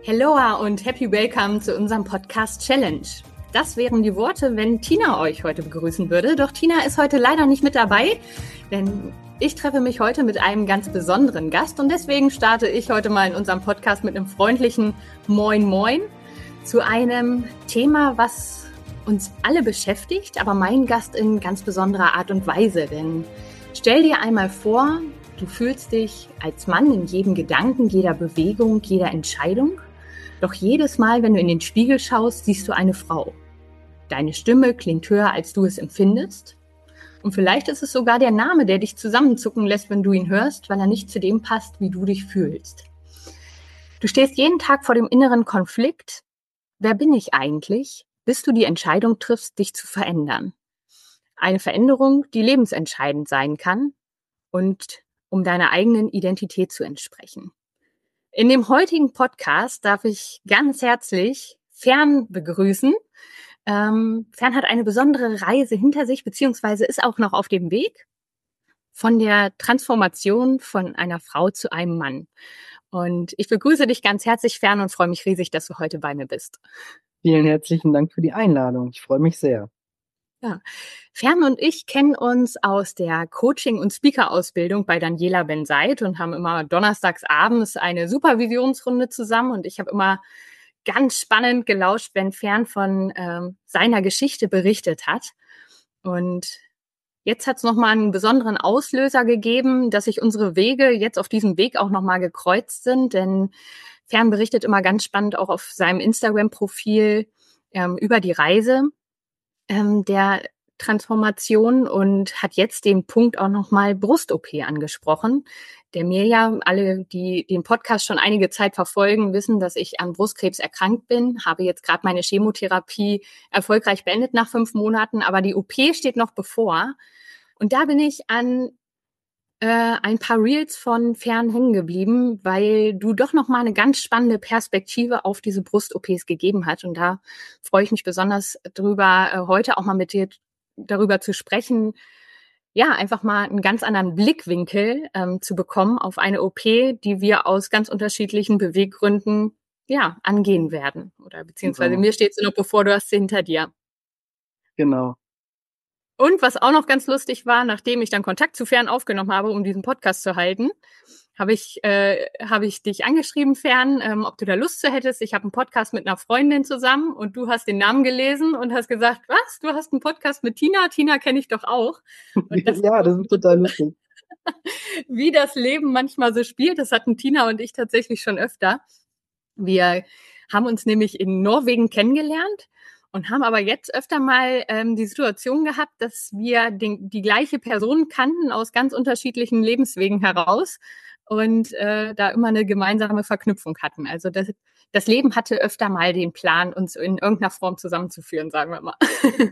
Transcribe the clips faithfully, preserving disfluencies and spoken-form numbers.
Helloa und happy welcome zu unserem Podcast Challenge. Das wären die Worte, wenn Tina euch heute begrüßen würde. Doch Tina ist heute leider nicht mit dabei, denn ich treffe mich heute mit einem ganz besonderen Gast und deswegen starte ich heute mal in unserem Podcast mit einem freundlichen Moin Moin zu einem Thema, was uns alle beschäftigt, aber mein Gast in ganz besonderer Art und Weise. Denn stell dir einmal vor, du fühlst dich als Mann in jedem Gedanken, jeder Bewegung, jeder Entscheidung. Doch jedes Mal, wenn du in den Spiegel schaust, siehst du eine Frau. Deine Stimme klingt höher, als du es empfindest. Und vielleicht ist es sogar der Name, der dich zusammenzucken lässt, wenn du ihn hörst, weil er nicht zu dem passt, wie du dich fühlst. Du stehst jeden Tag vor dem inneren Konflikt. Wer bin ich eigentlich, bis du die Entscheidung triffst, dich zu verändern? Eine Veränderung, die lebensentscheidend sein kann und um deiner eigenen Identität zu entsprechen. In dem heutigen Podcast darf ich ganz herzlich Fern begrüßen. Ähm, Fern hat eine besondere Reise hinter sich, beziehungsweise ist auch noch auf dem Weg von der Transformation von einer Frau zu einem Mann. Und ich begrüße dich ganz herzlich, Fern, und freue mich riesig, dass du heute bei mir bist. Vielen herzlichen Dank für die Einladung. Ich freue mich sehr. Ja, Fern und ich kennen uns aus der Coaching- und Speaker-Ausbildung bei Daniela Ben-Seid und haben immer donnerstags abends eine Supervisionsrunde zusammen. Und ich habe immer ganz spannend gelauscht, wenn Fern von ähm, seiner Geschichte berichtet hat. Und jetzt hat es nochmal einen besonderen Auslöser gegeben, dass sich unsere Wege jetzt auf diesem Weg auch nochmal gekreuzt sind. Denn Fern berichtet immer ganz spannend auch auf seinem Instagram-Profil ähm, über die Reise ähm, der Transformation und hat jetzt den Punkt auch nochmal Brust-O P angesprochen, der mir ja, alle, die den Podcast schon einige Zeit verfolgen, wissen, dass ich an Brustkrebs erkrankt bin, habe jetzt gerade meine Chemotherapie erfolgreich beendet nach fünf Monaten, aber die O P steht noch bevor. Und da bin ich an äh, ein paar Reels von Fern hängen geblieben, weil du doch noch mal eine ganz spannende Perspektive auf diese Brust-O Ps gegeben hast. Und da freue ich mich besonders drüber, äh, heute auch mal mit dir darüber zu sprechen, ja, einfach mal einen ganz anderen Blickwinkel ähm, zu bekommen auf eine O P, die wir aus ganz unterschiedlichen Beweggründen, ja, angehen werden. Oder beziehungsweise Genau. mir steht sie noch bevor, du hast sie hinter dir. Genau. Und was auch noch ganz lustig war, nachdem ich dann Kontakt zu Fern aufgenommen habe, um diesen Podcast zu halten, habe ich, äh, habe ich dich angeschrieben, Fern, ähm, ob du da Lust zu hättest. Ich habe einen Podcast mit einer Freundin zusammen und du hast den Namen gelesen und hast gesagt, was, du hast einen Podcast mit Tina? Tina kenne ich doch auch. Und das Ja, das ist total lustig. Wie das Leben manchmal so spielt, das hatten Tina und ich tatsächlich schon öfter. Wir haben uns nämlich in Norwegen kennengelernt und haben aber jetzt öfter mal ähm, die Situation gehabt, dass wir den, die gleiche Person kannten aus ganz unterschiedlichen Lebenswegen heraus und äh, da immer eine gemeinsame Verknüpfung hatten. Also das, das Leben hatte öfter mal den Plan, uns in irgendeiner Form zusammenzuführen, sagen wir mal.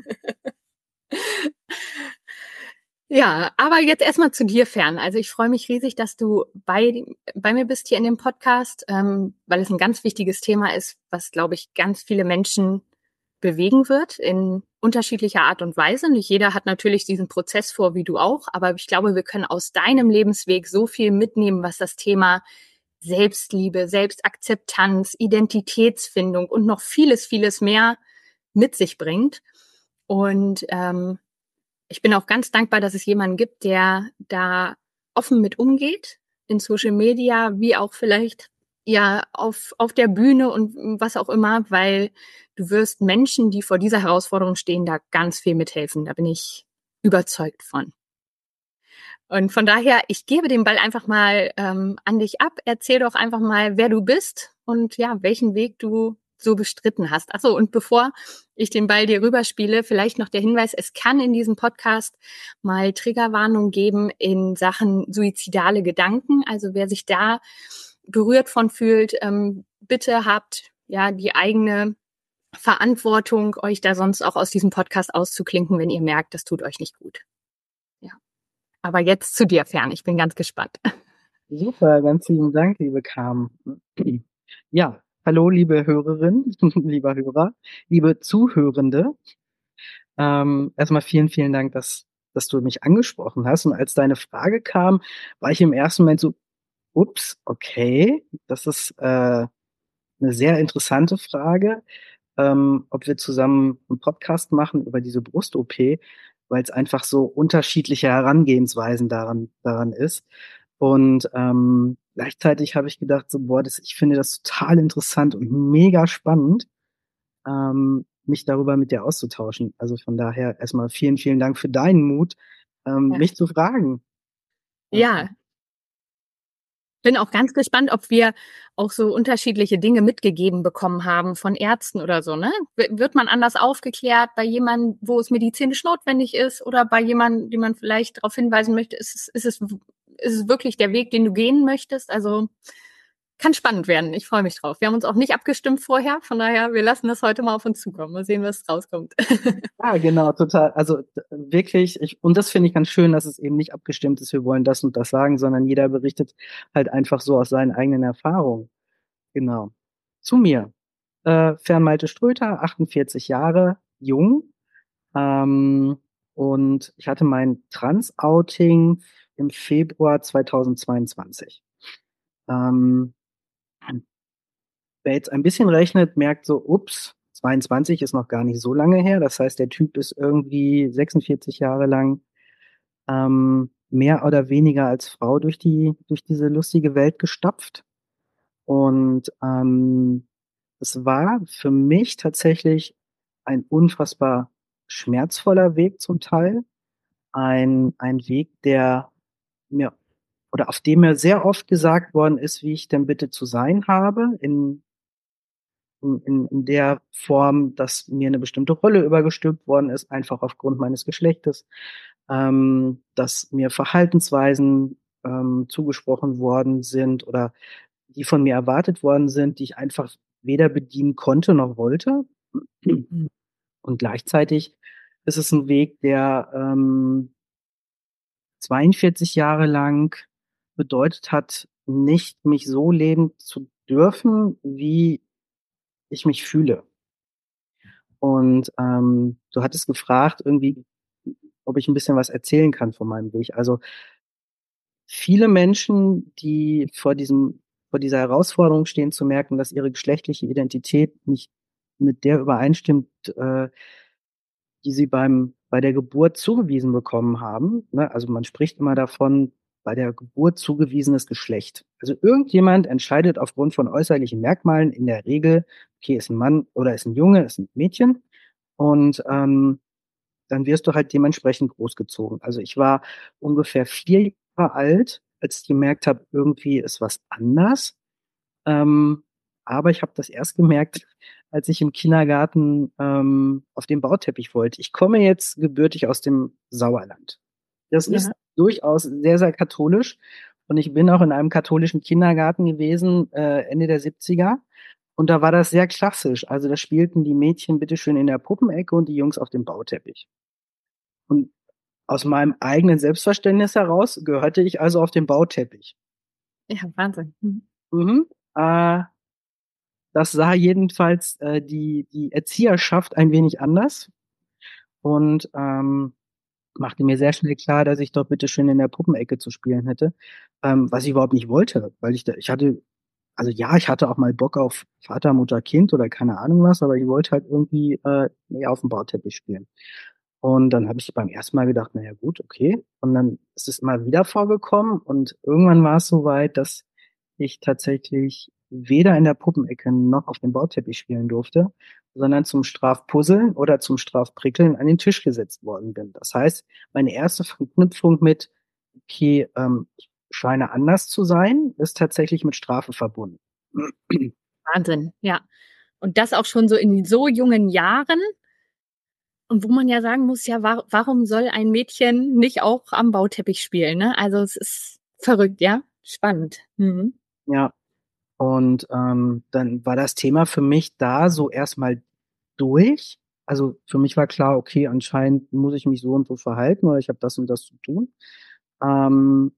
Ja, aber jetzt erstmal zu dir, Fern. Also ich freue mich riesig, dass du bei, bei mir bist hier in dem Podcast, ähm, weil es ein ganz wichtiges Thema ist, was, glaube ich, ganz viele Menschen bewegen wird in unterschiedlicher Art und Weise. Nicht jeder hat natürlich diesen Prozess vor, wie du auch, aber ich glaube, wir können aus deinem Lebensweg so viel mitnehmen, was das Thema Selbstliebe, Selbstakzeptanz, Identitätsfindung und noch vieles, vieles mehr mit sich bringt. Und ähm, ich bin auch ganz dankbar, dass es jemanden gibt, der da offen mit umgeht, in Social Media, wie auch vielleicht ja auf, auf der Bühne und was auch immer, weil du wirst Menschen, die vor dieser Herausforderung stehen, da ganz viel mithelfen. Da bin ich überzeugt von. Und von daher, ich gebe den Ball einfach mal ähm, an dich ab. Erzähl doch einfach mal, wer du bist und ja, welchen Weg du so bestritten hast. Ach so, und bevor ich den Ball dir rüberspiele, vielleicht noch der Hinweis, es kann in diesem Podcast mal Triggerwarnung geben in Sachen suizidale Gedanken. Also wer sich da berührt von fühlt, ähm, bitte habt ja die eigene Verantwortung, euch da sonst auch aus diesem Podcast auszuklinken, wenn ihr merkt, das tut euch nicht gut. Ja. Aber jetzt zu dir, Fern. Ich bin ganz gespannt. Super, ganz lieben Dank, liebe Carmen. Ja, hallo, liebe Hörerin, lieber Hörer, liebe Zuhörende. Ähm, erstmal vielen, vielen Dank, dass, dass du mich angesprochen hast. Und als deine Frage kam, war ich im ersten Moment so, ups, okay, das ist äh, eine sehr interessante Frage, ähm, ob wir zusammen einen Podcast machen über diese Brust-O P, weil es einfach so unterschiedliche Herangehensweisen daran, daran ist. Und ähm, gleichzeitig habe ich gedacht, so, boah, das, ich finde das total interessant und mega spannend, ähm, mich darüber mit dir auszutauschen. Also von daher erstmal vielen, vielen Dank für deinen Mut, ähm, Ja. mich zu fragen. Ja, bin auch ganz gespannt, ob wir auch so unterschiedliche Dinge mitgegeben bekommen haben von Ärzten oder so, ne? W- Wird man anders aufgeklärt bei jemandem, wo es medizinisch notwendig ist, oder bei jemandem, den man vielleicht darauf hinweisen möchte, ist es, ist es, ist es wirklich der Weg, den du gehen möchtest? Also kann spannend werden. Ich freue mich drauf. Wir haben uns auch nicht abgestimmt vorher, von daher, wir lassen das heute mal auf uns zukommen. Mal sehen, was rauskommt. Ja, genau, total. Also d- wirklich, ich, und das finde ich ganz schön, dass es eben nicht abgestimmt ist, wir wollen das und das sagen, sondern jeder berichtet halt einfach so aus seinen eigenen Erfahrungen. Genau. Zu mir. Äh, Fern-Malte Ströter, achtundvierzig Jahre, jung. Ähm, und ich hatte mein Trans-Outing im Februar zweitausendzweiundzwanzig. Ähm, Wer jetzt ein bisschen rechnet, merkt so, ups, zweiundzwanzig ist noch gar nicht so lange her. Das heißt, der Typ ist irgendwie sechsundvierzig Jahre lang ähm, mehr oder weniger als Frau durch die, durch diese lustige Welt gestapft. Und ähm, es war für mich tatsächlich ein unfassbar schmerzvoller Weg zum Teil. Ein, ein Weg, der mir oder auf dem mir sehr oft gesagt worden ist, wie ich denn bitte zu sein habe, in in, in, in der Form, dass mir eine bestimmte Rolle übergestülpt worden ist, einfach aufgrund meines Geschlechtes, ähm, dass mir Verhaltensweisen ähm, zugesprochen worden sind oder die von mir erwartet worden sind, die ich einfach weder bedienen konnte noch wollte. Und gleichzeitig ist es ein Weg, der ähm, zweiundvierzig Jahre lang bedeutet hat, nicht mich so leben zu dürfen, wie ich mich fühle. Und ähm, du hattest gefragt, irgendwie, ob ich ein bisschen was erzählen kann von meinem Weg. Also viele Menschen, die vor diesem, vor dieser Herausforderung stehen, zu merken, dass ihre geschlechtliche Identität nicht mit der übereinstimmt, äh, die sie beim, bei der Geburt zugewiesen bekommen haben. Ne? Also man spricht immer davon, bei der Geburt zugewiesenes Geschlecht. Also irgendjemand entscheidet aufgrund von äußerlichen Merkmalen in der Regel, okay, ist ein Mann oder ist ein Junge, ist ein Mädchen. Und ähm, dann wirst du halt dementsprechend großgezogen. Also ich war ungefähr vier Jahre alt, als ich gemerkt habe, irgendwie ist was anders. Ähm, aber ich habe das erst gemerkt, als ich im Kindergarten ähm, auf den Bauteppich wollte. Ich komme jetzt gebürtig aus dem Sauerland. Das ist Ja. durchaus sehr, sehr katholisch. Und ich bin auch in einem katholischen Kindergarten gewesen, äh, Ende der siebziger. Und da war das sehr klassisch. Also da spielten die Mädchen bitteschön in der Puppenecke und die Jungs auf dem Bauteppich. Und aus meinem eigenen Selbstverständnis heraus gehörte ich also auf den Bauteppich. Ja, Wahnsinn. Mhm. Mhm. Äh, Das sah jedenfalls äh, die, die Erzieherschaft ein wenig anders und ähm, machte mir sehr schnell klar, dass ich doch bitte schön in der Puppenecke zu spielen hätte, ähm, was ich überhaupt nicht wollte, weil ich da, ich hatte, also ja, ich hatte auch mal Bock auf Vater, Mutter, Kind oder keine Ahnung was, aber ich wollte halt irgendwie äh, mehr auf dem Bauteppich spielen. Und dann habe ich beim ersten Mal gedacht, naja gut, okay. Und dann ist es immer wieder vorgekommen und irgendwann war es so weit, dass ich tatsächlich weder in der Puppenecke noch auf dem Bauteppich spielen durfte, sondern zum Strafpuzzeln oder zum Strafprickeln an den Tisch gesetzt worden bin. Das heißt, meine erste Verknüpfung mit, okay, ähm, ich scheine anders zu sein, ist tatsächlich mit Strafe verbunden. Wahnsinn, ja. Und das auch schon so in so jungen Jahren. Und wo man ja sagen muss, ja, wa warum soll ein Mädchen nicht auch am Bauteppich spielen, ne? Also es ist verrückt, ja? Spannend. Mhm. Ja, und ähm, dann war das Thema für mich da so erstmal durch. Also für mich war klar, okay, anscheinend muss ich mich so und so verhalten oder ich habe das und das zu tun. Ähm,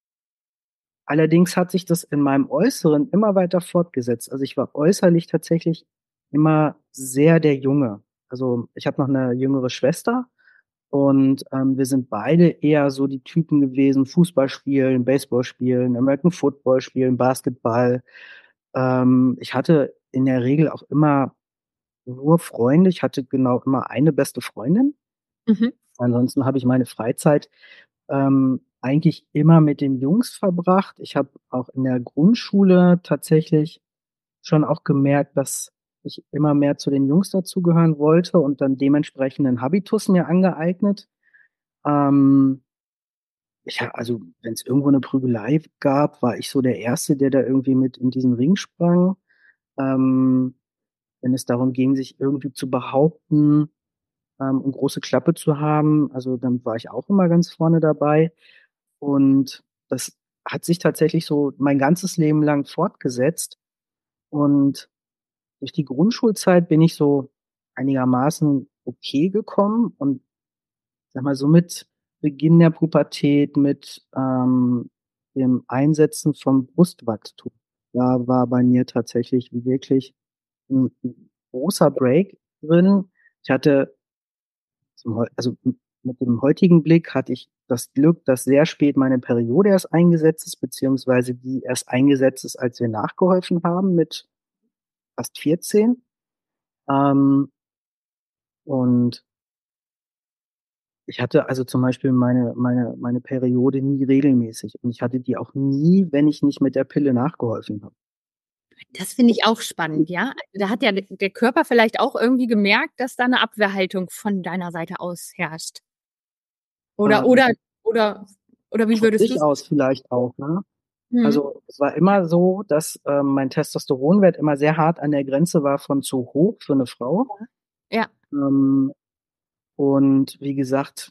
Allerdings hat sich das in meinem Äußeren immer weiter fortgesetzt. Also ich war äußerlich tatsächlich immer sehr der Junge. Also ich habe noch eine jüngere Schwester und ähm, wir sind beide eher so die Typen gewesen, Fußball spielen, Baseball spielen, American Football spielen, Basketball. Ähm, ich hatte in der Regel auch immer nur Freunde. Ich hatte genau immer eine beste Freundin. Mhm. Ansonsten habe ich meine Freizeit, ähm, eigentlich immer mit den Jungs verbracht. Ich habe auch in der Grundschule tatsächlich schon auch gemerkt, dass ich immer mehr zu den Jungs dazugehören wollte und dann dementsprechend 'nen Habitus mir angeeignet. Ähm, ich ha also, wenn's irgendwo 'ne Prügelei gab, war ich so der Erste, der da irgendwie mit in diesen Ring sprang. Ähm, wenn es darum ging, sich irgendwie zu behaupten, ähm, und große Klappe zu haben, also, dann war ich auch immer ganz vorne dabei. Und das hat sich tatsächlich so mein ganzes Leben lang fortgesetzt. Und durch die Grundschulzeit bin ich so einigermaßen okay gekommen und sage mal so mit Beginn der Pubertät, mit, ähm, dem Einsetzen vom Brustwachstum, da war bei mir tatsächlich wirklich 'n 'n großer Break drin. Ich hatte zum heu also, m mit dem heutigen Blick hatte ich das Glück, dass sehr spät meine Periode erst eingesetzt ist, beziehungsweise die erst eingesetzt ist, als wir nachgeholfen haben mit fast vierzehn. Ähm und ich hatte also zum Beispiel meine meine meine Periode nie regelmäßig und ich hatte die auch nie, wenn ich nicht mit der Pille nachgeholfen habe. Das finde ich auch spannend, ja. Da hat ja d der Körper vielleicht auch irgendwie gemerkt, dass da 'ne Abwehrhaltung von deiner Seite aus herrscht. Oder Ähm oder oder oder wie Von würdest sich du's aus vielleicht auch, ne? Mhm. Also, es war immer so, dass, ähm, mein Testosteronwert immer sehr hart an der Grenze war von zu hoch für 'ne Frau. Ja. Ja. Ähm, und wie gesagt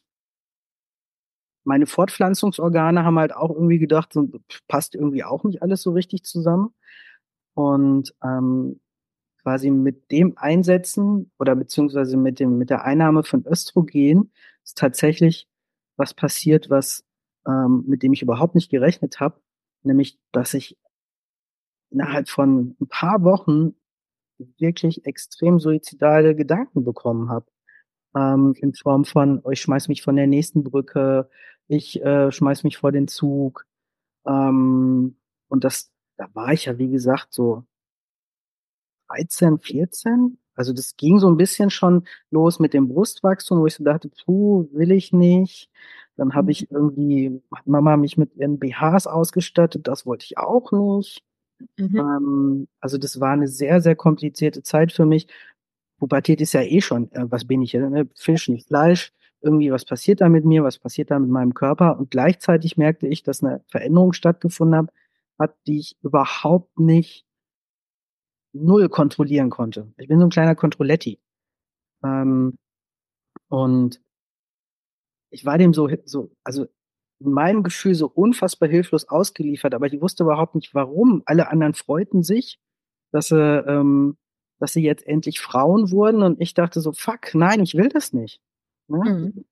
meine Fortpflanzungsorgane haben halt auch irgendwie gedacht, so passt irgendwie auch nicht alles so richtig zusammen. Und, ähm, quasi mit dem Einsetzen oder beziehungsweise mit dem mit der Einnahme von Östrogen ist tatsächlich was passiert, was ähm, mit dem ich überhaupt nicht gerechnet habe, nämlich, dass ich innerhalb von 'n paar Wochen wirklich extrem suizidale Gedanken bekommen habe, ähm, in Form von: „Oh, ich schmeiße mich von der nächsten Brücke, ich, äh, schmeiße mich vor den Zug.“ Ähm, und das da war ich ja, wie gesagt, so dreizehn, vierzehn. Also, das ging so 'n bisschen schon los mit dem Brustwachstum, wo ich so dachte: „Puh, will ich nicht.“ Dann habe Mhm. ich irgendwie hat Mama mich mit ihren BHs ausgestattet, das wollte ich auch nicht. Mhm. Ähm, also, das war 'ne sehr, sehr komplizierte Zeit für mich. Pubertät ist ja eh schon äh, was bin ich, äh, ne, Fisch, nicht Fleisch. Irgendwie, was passiert da mit mir? Was passiert da mit meinem Körper? Und gleichzeitig merkte ich, dass 'ne Veränderung stattgefunden habe hat, die ich überhaupt nicht null kontrollieren konnte. Ich bin so 'n kleiner Controlletti. Ähm, und ich war dem so hi so also, in meinem Gefühl so unfassbar hilflos ausgeliefert, aber ich wusste überhaupt nicht, warum. Alle anderen freuten sich, dass sie ähm, dass sie jetzt endlich Frauen wurden und ich dachte so: „Fuck, nein, ich will das nicht“, ne? Mhm.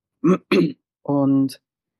Und,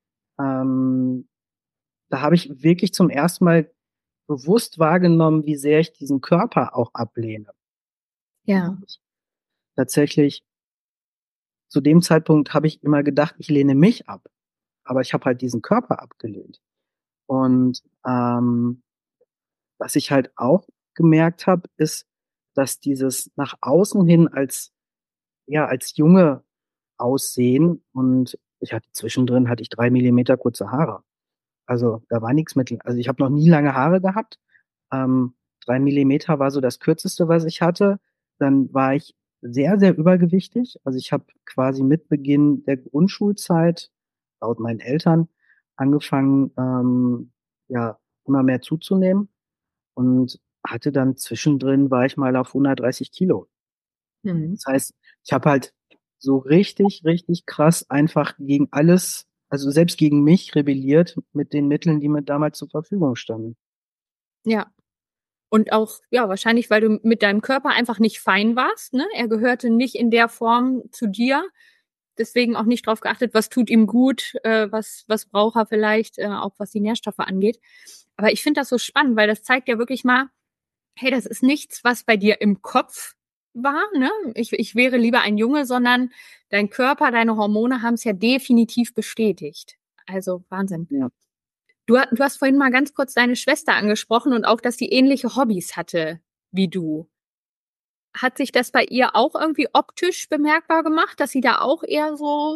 ähm, da habe ich wirklich zum ersten Mal bewusst wahrgenommen, wie sehr ich diesen Körper auch ablehne. Ja. Tatsächlich zu dem Zeitpunkt habe ich immer gedacht, ich lehne mich ab, aber ich habe halt diesen Körper abgelehnt. Und, ähm, was ich halt auch gemerkt habe, ist, dass dieses nach außen hin als ja, als Junge aussehen und ich hatte zwischendrin hatte ich drei Millimeter kurze Haare. Also, da war nix mit also, ich habe noch nie lange Haare gehabt. Ähm, drei Millimeter war so das Kürzeste, was ich hatte. Dann war ich sehr, sehr übergewichtig. Also, ich habe quasi mit Beginn der Grundschulzeit laut meinen Eltern angefangen, ähm, ja, immer mehr zuzunehmen und hatte dann zwischendrin war ich mal auf hundertdreißig Kilo. Mhm. Das heißt, ich habe halt so richtig, richtig krass einfach gegen alles also, selbst gegen mich rebelliert mit den Mitteln, die mir damals zur Verfügung standen. Ja. Und auch ja, wahrscheinlich, weil du mit deinem Körper einfach nicht fein warst, ne? Er gehörte nicht in der Form zu dir. Deswegen auch nicht drauf geachtet, was tut ihm gut, äh, was was braucht er vielleicht, äh, auch was die Nährstoffe angeht. Aber ich finde das so spannend, weil das zeigt ja wirklich mal: Hey, das ist nichts, was bei dir im Kopf war, ne? Ich ich wäre lieber ein Junge, sondern dein Körper, deine Hormone haben's ja definitiv bestätigt. Also, Wahnsinn. Ja. Du ha du hast vorhin mal ganz kurz deine Schwester angesprochen und auch, dass die ähnliche Hobbys hatte wie du. Hat sich das bei ihr auch irgendwie optisch bemerkbar gemacht, dass sie da auch eher so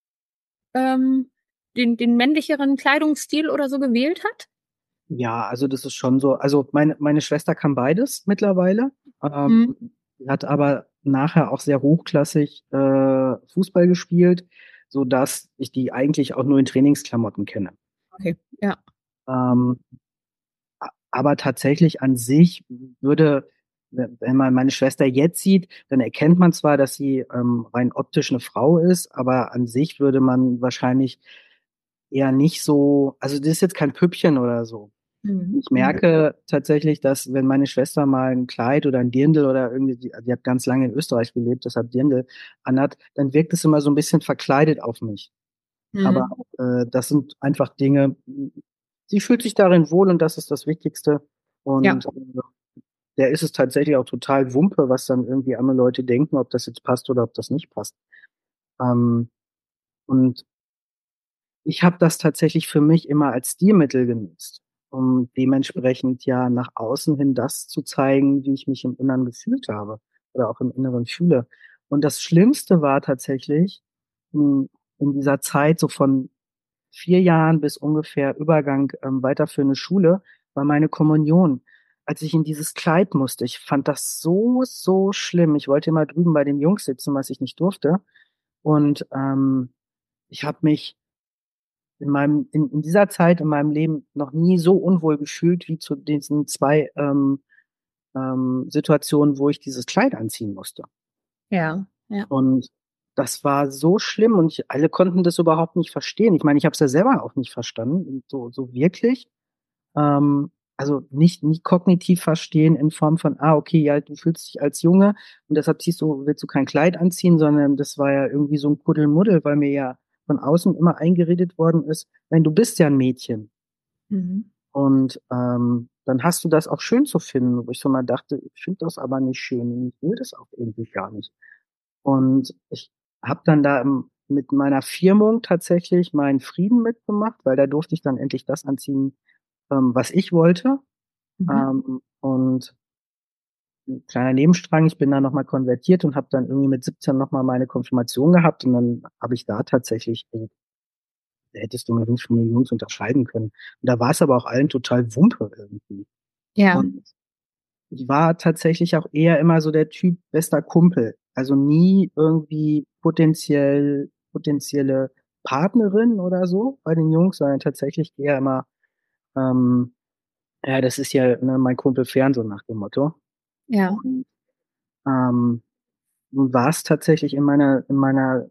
ähm, den, den männlicheren Kleidungsstil oder so gewählt hat? Ja, also das ist schon so. Also meine, meine Schwester kann beides mittlerweile. Ähm, Mhm. sie hat aber nachher auch sehr hochklassig äh, Fußball gespielt, so dass ich die eigentlich auch nur in Trainingsklamotten kenne. Okay, ja. Ähm, a- aber tatsächlich an sich würde, wenn man meine Schwester jetzt sieht, dann erkennt man zwar, dass sie ähm, rein optisch eine Frau ist, aber an sich würde man wahrscheinlich eher nicht so, also das ist jetzt kein Püppchen oder so. Mhm. Ich Mhm. merke tatsächlich, dass wenn meine Schwester mal ein Kleid oder ein Dirndl oder irgendwie, die, die hat ganz lange in Österreich gelebt, deshalb Dirndl anhat, dann wirkt es immer so ein bisschen verkleidet auf mich. Aber Mhm. äh, das sind einfach Dinge, sie fühlt sich darin wohl und das ist das Wichtigste. Ja. Und äh, der ist es tatsächlich auch total Wumpe, was dann irgendwie andere Leute denken, ob das jetzt passt oder ob das nicht passt. Ähm, und ich habe das tatsächlich für mich immer als Stilmittel genutzt, um dementsprechend ja nach außen hin das zu zeigen, wie ich mich im Inneren gefühlt habe oder auch im Inneren fühle. Und das Schlimmste war tatsächlich mh, in dieser Zeit so von vier Jahren bis ungefähr Übergang ähm, weiterführende Schule, war meine Kommunion. Als ich in dieses Kleid musste, ich fand das so, so schlimm. Ich wollte immer drüben bei den Jungs sitzen, was ich nicht durfte. Und ähm, ich habe mich in meinem, in, in dieser Zeit in meinem Leben noch nie so unwohl gefühlt wie zu diesen zwei ähm, ähm, Situationen, wo ich dieses Kleid anziehen musste. Ja. Ja. Und das war so schlimm und ich, alle konnten das überhaupt nicht verstehen. Ich meine, ich habe es ja selber auch nicht verstanden, so, so wirklich. Ähm, also nicht, nicht kognitiv verstehen in Form von, ah, okay, ja, du fühlst dich als Junge und deshalb ziehst du, willst du kein Kleid anziehen, sondern das war ja irgendwie so ein Kuddelmuddel, weil mir ja von außen immer eingeredet worden ist, nein, du bist ja ein Mädchen. Mhm. Und ähm, dann hast du das auch schön zu finden, wo ich so mal dachte, ich finde das aber nicht schön und ich will das auch irgendwie gar nicht. Und ich habe dann da im, mit meiner Firmung tatsächlich meinen Frieden mitgemacht, weil da durfte ich dann endlich das anziehen, ähm, was ich wollte. Mhm. Ähm, und ein kleiner Nebenstrang, ich bin dann nochmal konvertiert und habe dann irgendwie mit siebzehn nochmal meine Konfirmation gehabt und dann habe ich da tatsächlich, äh, da hättest du mir Jungs von den Jungs unterscheiden können. Und da war es aber auch allen total Wumpe irgendwie. Ja. Und ich war tatsächlich auch eher immer so der Typ bester Kumpel. Also nie irgendwie potenziell, potenzielle Partnerin oder so bei den Jungs, sondern tatsächlich eher immer, ähm, ja, das ist ja ne, mein Kumpel fern, so nach dem Motto. Ja. Und ähm, war es tatsächlich in meiner, in meiner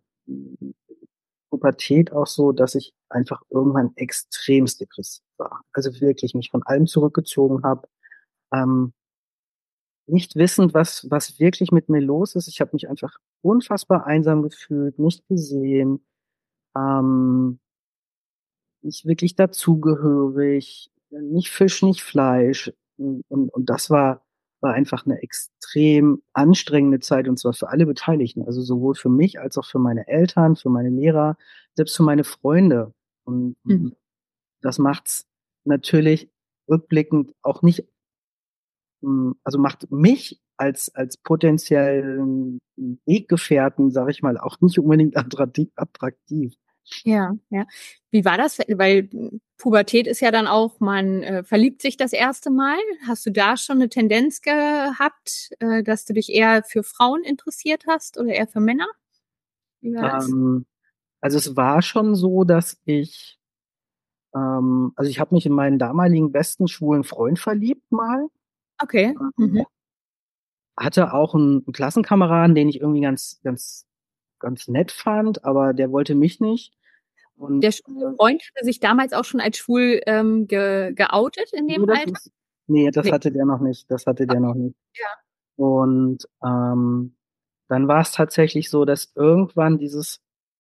Pubertät auch so, dass ich einfach irgendwann extremst depressiv war. Also wirklich mich von allem zurückgezogen habe. Ähm, nicht wissend, was, was wirklich mit mir los ist. Ich habe mich einfach unfassbar einsam gefühlt, nicht gesehen, ähm, nicht wirklich dazugehörig, nicht Fisch, nicht Fleisch. Und, und, und das war, war einfach eine extrem anstrengende Zeit und zwar für alle Beteiligten. Also sowohl für mich als auch für meine Eltern, für meine Lehrer, selbst für meine Freunde. Und Mhm. mm, das macht's natürlich rückblickend auch nicht mh, also macht mich als, als potenziellen Weggefährten, sage ich mal, auch nicht unbedingt attraktiv. attraktiv. Ja, ja. Wie war das? Weil Pubertät ist ja dann auch, man äh, verliebt sich das erste Mal. Hast du da schon eine Tendenz gehabt, äh, dass du dich eher für Frauen interessiert hast oder eher für Männer? Wie war das? Ähm, also es war schon so, dass ich, ähm, also ich habe mich in meinen damaligen besten schwulen Freund verliebt mal. Okay. Ähm, Mhm. hatte auch einen, einen Klassenkameraden, den ich irgendwie ganz, ganz, ganz nett fand, aber der wollte mich nicht. Und Der schwule Freund hatte sich damals auch schon als schwul ähm, ge geoutet in nee, dem das Alter? ist, nee, das Ne. hatte der noch nicht. Das hatte der Okay. noch nicht. Ja. Und ähm, dann war es tatsächlich so, dass irgendwann dieses,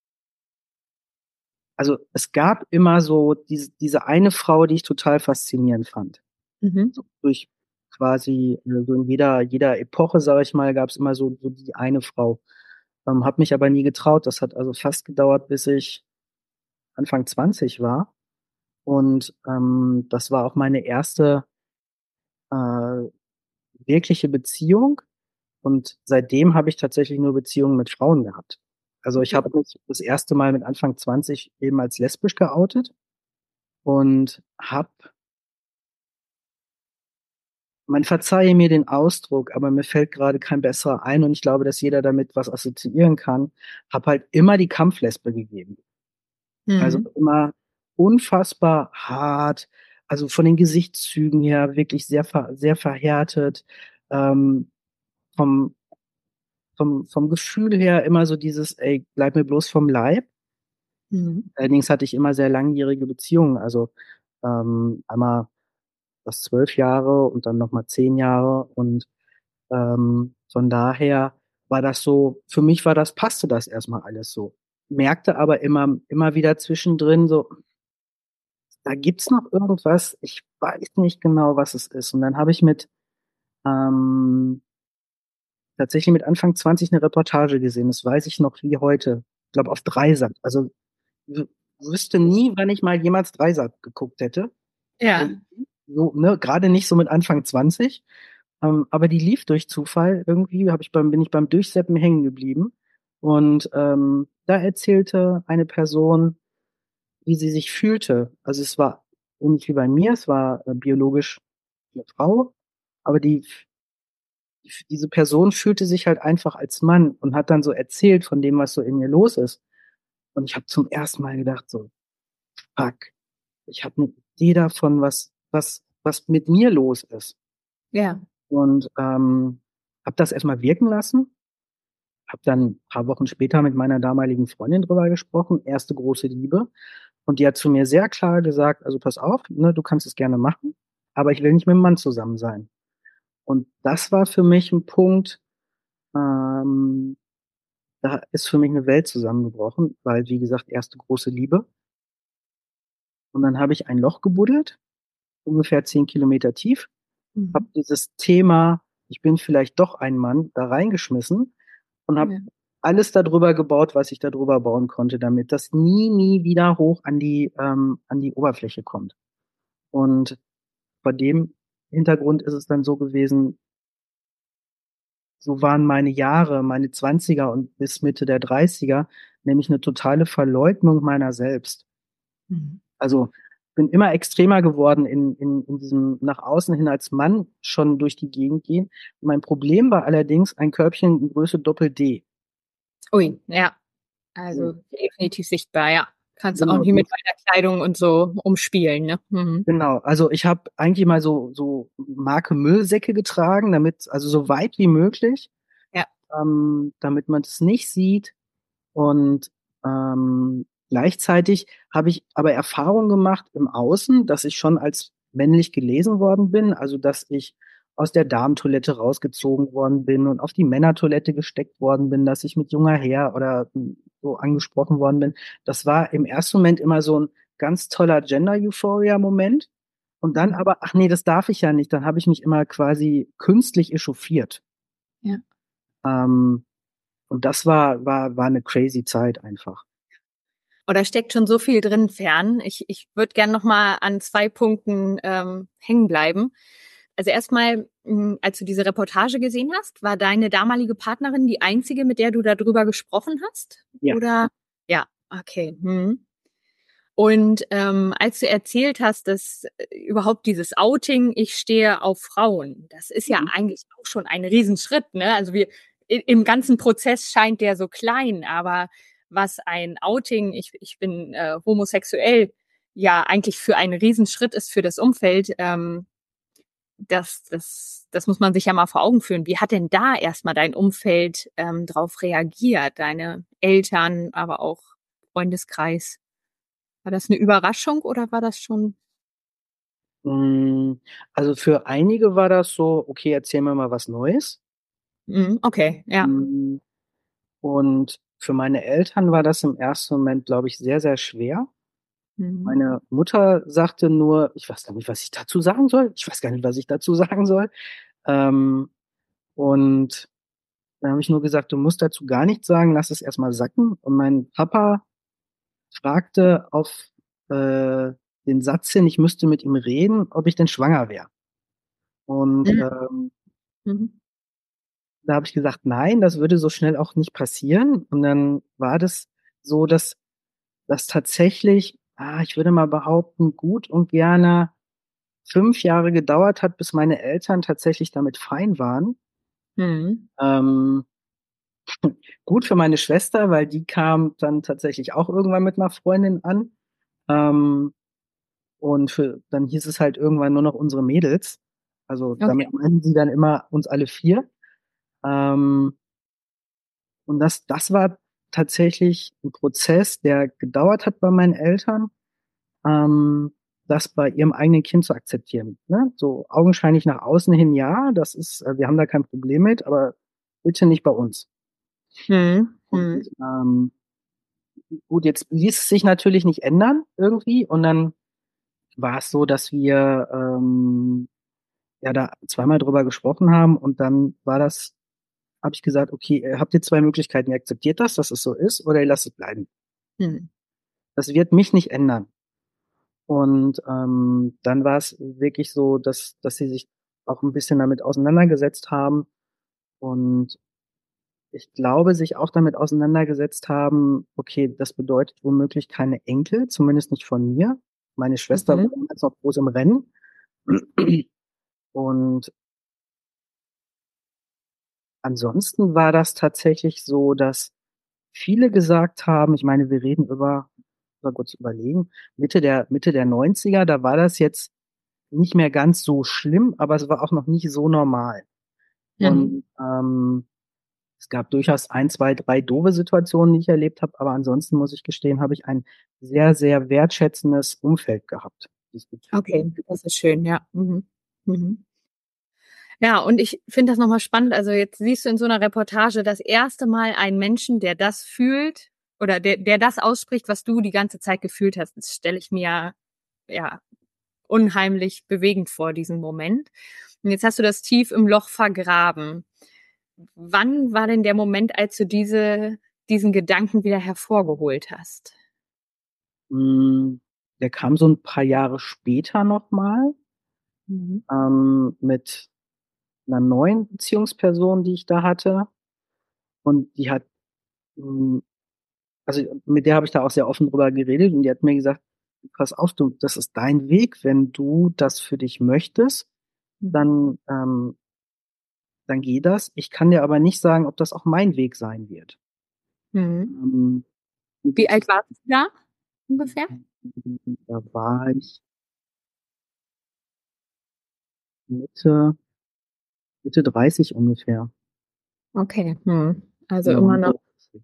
also es gab immer so diese, diese eine Frau, die ich total faszinierend fand. Mhm. So durch quasi, äh, so in jeder, jeder Epoche, sage ich mal, gab es immer so, so die eine Frau. Ähm, hab mich aber nie getraut. Das hat also fast gedauert, bis ich Anfang zwanzig war. Und ähm, das war auch meine erste äh, wirkliche Beziehung und seitdem habe ich tatsächlich nur Beziehungen mit Frauen gehabt. Also ich habe mich das erste Mal mit Anfang zwanzig eben als lesbisch geoutet und habe, man verzeihe mir den Ausdruck, aber mir fällt gerade kein besserer ein und ich glaube, dass jeder damit was assoziieren kann, habe halt immer die Kampflesbe gegeben. Also Mhm. immer unfassbar hart, also von den Gesichtszügen her wirklich sehr, ver sehr verhärtet, ähm, vom, vom, vom Gefühl her immer so dieses, ey, bleib mir bloß vom Leib. Mhm. Allerdings hatte ich immer sehr langjährige Beziehungen, also ähm, einmal das zwölf Jahre und dann nochmal zehn Jahre und ähm, von daher war das so, für mich war das, passte das erstmal alles so. Merkte aber immer, immer wieder zwischendrin so, da gibt's noch irgendwas, ich weiß nicht genau, was es ist. Und dann habe ich mit ähm, tatsächlich mit Anfang zwanzig eine Reportage gesehen, das weiß ich noch wie heute. Ich glaube auf Dreisat. Also w- wüsste nie, wann ich mal jemals Dreisat geguckt hätte. Ja. Irgendwie. So, ne, gerade nicht so mit Anfang zwanzig. Ähm, aber die lief durch Zufall. Irgendwie hab ich beim, bin ich beim Durchseppen hängen geblieben. Und ähm, da erzählte eine Person, wie sie sich fühlte. Also es war ähnlich wie bei mir, es war äh, biologisch eine Frau, aber die, diese Person fühlte sich halt einfach als Mann und hat dann so erzählt von dem, was so in ihr los ist. Und ich habe zum ersten Mal gedacht, so, fuck, ich habe eine Idee davon, was, was, was mit mir los ist. Ja. Und ähm, habe das erstmal wirken lassen, habe dann ein paar Wochen später mit meiner damaligen Freundin drüber gesprochen, erste große Liebe. Und die hat zu mir sehr klar gesagt, also pass auf, ne, du kannst es gerne machen, aber ich will nicht mit einem Mann zusammen sein. Und das war für mich ein Punkt, ähm, da ist für mich eine Welt zusammengebrochen, weil, wie gesagt, erste große Liebe. Und dann habe ich ein Loch gebuddelt, ungefähr zehn Kilometer tief, habe Mhm. dieses Thema, ich bin vielleicht doch ein Mann, da reingeschmissen und habe Ja. alles darüber gebaut, was ich darüber bauen konnte, damit das nie, nie wieder hoch an die, ähm, an die Oberfläche kommt. Und vor dem Hintergrund ist es dann so gewesen, so waren meine Jahre, meine Zwanziger und bis Mitte der Dreißiger, nämlich eine totale Verleugnung meiner selbst. Mhm. Also bin immer extremer geworden in, in, in diesem nach außen hin als Mann schon durch die Gegend gehen. Mein Problem war allerdings ein Körbchen in Größe Doppel D. Ui, ja. So, Also definitiv sichtbar, ja. Kannst du auch genau, nicht mit das, meiner Kleidung und so umspielen, ne? Mhm. genau. Also ich habe eigentlich mal so, so Marke Müllsäcke getragen, damit, also so weit wie möglich, Ja. ähm, damit man es nicht sieht. Und ähm, gleichzeitig habe ich aber Erfahrung gemacht im Außen, dass ich schon als männlich gelesen worden bin, also dass ich aus der Damentoilette rausgezogen worden bin und auf die Männertoilette gesteckt worden bin, dass ich mit junger Herr oder so angesprochen worden bin. Das war im ersten Moment immer so ein ganz toller Gender-Euphoria-Moment. Und dann Mhm. aber, ach nee, das darf ich ja nicht. Dann habe ich mich immer quasi künstlich echauffiert. Ja. Ähm, und das war, war, war eine crazy Zeit einfach. Oder steckt schon so viel drin fern. Ich, ich würde gern noch mal an zwei Punkten ähm, hängen bleiben. Also erstmal, mh, als du diese Reportage gesehen hast, war deine damalige Partnerin die einzige, mit der du darüber gesprochen hast? Ja. Oder? Ja, okay. Hm. Und ähm, als du erzählt hast, dass äh, überhaupt dieses Outing, ich stehe auf Frauen, das ist ja Mhm. eigentlich auch schon ein Riesenschritt, ne? Also wir i- im ganzen Prozess scheint der so klein, aber was ein Outing, ich, ich bin äh, homosexuell, ja eigentlich für einen Riesenschritt ist für das Umfeld, ähm, das, das, das muss man sich ja mal vor Augen führen. Wie hat denn da erstmal dein Umfeld ähm, drauf reagiert? Deine Eltern, aber auch Freundeskreis? War das eine Überraschung oder war das schon Mm, Also für einige war das so, okay, erzähl mir mal was Neues. mhm, okay, ja. Mm, Und für meine Eltern war das im ersten Moment, glaube ich, sehr, sehr schwer. Mhm. Meine Mutter sagte nur, ich weiß gar nicht, was ich dazu sagen soll. Ich weiß gar nicht, was ich dazu sagen soll. Ähm, und dann habe ich nur gesagt, du musst dazu gar nichts sagen, lass es erstmal sacken. Und mein Papa fragte auf äh, den Satz hin, ich müsste mit ihm reden, ob ich denn schwanger wäre. Und Mhm. ähm, Mhm. Da habe ich gesagt: „Nein, das würde so schnell auch nicht passieren.“ Und dann war das so, dass das tatsächlich, ah, ich würde mal behaupten, gut und gerne fünf Jahre gedauert hat, bis meine Eltern tatsächlich damit fein waren. Mhm. Ähm, gut für meine Schwester, weil die kam dann tatsächlich auch irgendwann mit 'ner Freundin an. Ähm, und für dann hieß es halt irgendwann nur noch unsere Mädels. Also, Okay. damit meinen sie dann immer uns alle vier. Ähm und das das war tatsächlich 'n Prozess, der gedauert hat bei meinen Eltern, ähm, das bei ihrem eigenen Kind zu akzeptieren, ne? So augenscheinlich nach außen hin, ja, das ist äh, wir haben da kein Problem mit, aber bitte nicht bei uns. Mhm. Und, Mhm. ähm, gut, jetzt ließ es sich natürlich nicht ändern irgendwie und dann war es so, dass wir, ähm, ja, da zweimal drüber gesprochen haben und dann war das habe ich gesagt: „Okay, ihr habt jetzt zwei Möglichkeiten. Ihr akzeptiert das, dass es so ist, oder ihr lasst es bleiben. Mhm. Das wird mich nicht ändern.“ Und, ähm, dann war's wirklich so, dass dass sie sich auch 'n bisschen damit auseinandergesetzt haben und ich glaube, sich auch damit auseinandergesetzt haben: „Okay, das bedeutet womöglich keine Enkel, zumindest nicht von mir.“ Meine Schwester war Mhm. damals noch groß im Rennen. Und ansonsten war das tatsächlich so, dass viele gesagt haben ich meine, wir reden über mal kurz überlegen, Mitte der Mitte der Neunziger, da war das jetzt nicht mehr ganz so schlimm, aber es war auch noch nicht so normal. Mhm. Und, ähm, es gab durchaus ein, zwei, drei doofe Situationen, die ich erlebt habe, aber ansonsten muss ich gestehen, habe ich ein sehr, sehr wertschätzendes Umfeld gehabt diesbezüglich. Okay, das ist schön, ja. Mhm. Mhm. Ja, und ich finde das noch mal spannend. Also, jetzt siehst du in so 'ner Reportage das erste Mal einen Menschen, der das fühlt oder der der das ausspricht, was du die ganze Zeit gefühlt hast. Das stelle ich mir, ja, unheimlich bewegend vor, diesen Moment. Und jetzt hast du das tief im Loch vergraben. Wann war denn der Moment, als du diese diesen Gedanken wieder hervorgeholt hast? Hm, der kam so 'n paar Jahre später noch mal Mhm. ähm, mit 'ner neuen Beziehungsperson, die ich da hatte. Und die hat, hm also, mit der habe ich da auch sehr offen drüber geredet und die hat mir gesagt: „Pass auf, du, das ist dein Weg. Wenn du das für dich möchtest, Mhm. dann, ähm dann geh das. Ich kann dir aber nicht sagen, ob das auch mein Weg sein wird.“ Mhm. Ähm, Wie alt warst du da ungefähr? Da war ich Mitte Mitte dreißig ungefähr. Okay, mhm. Also, Genau, immer Mitte noch dreißig.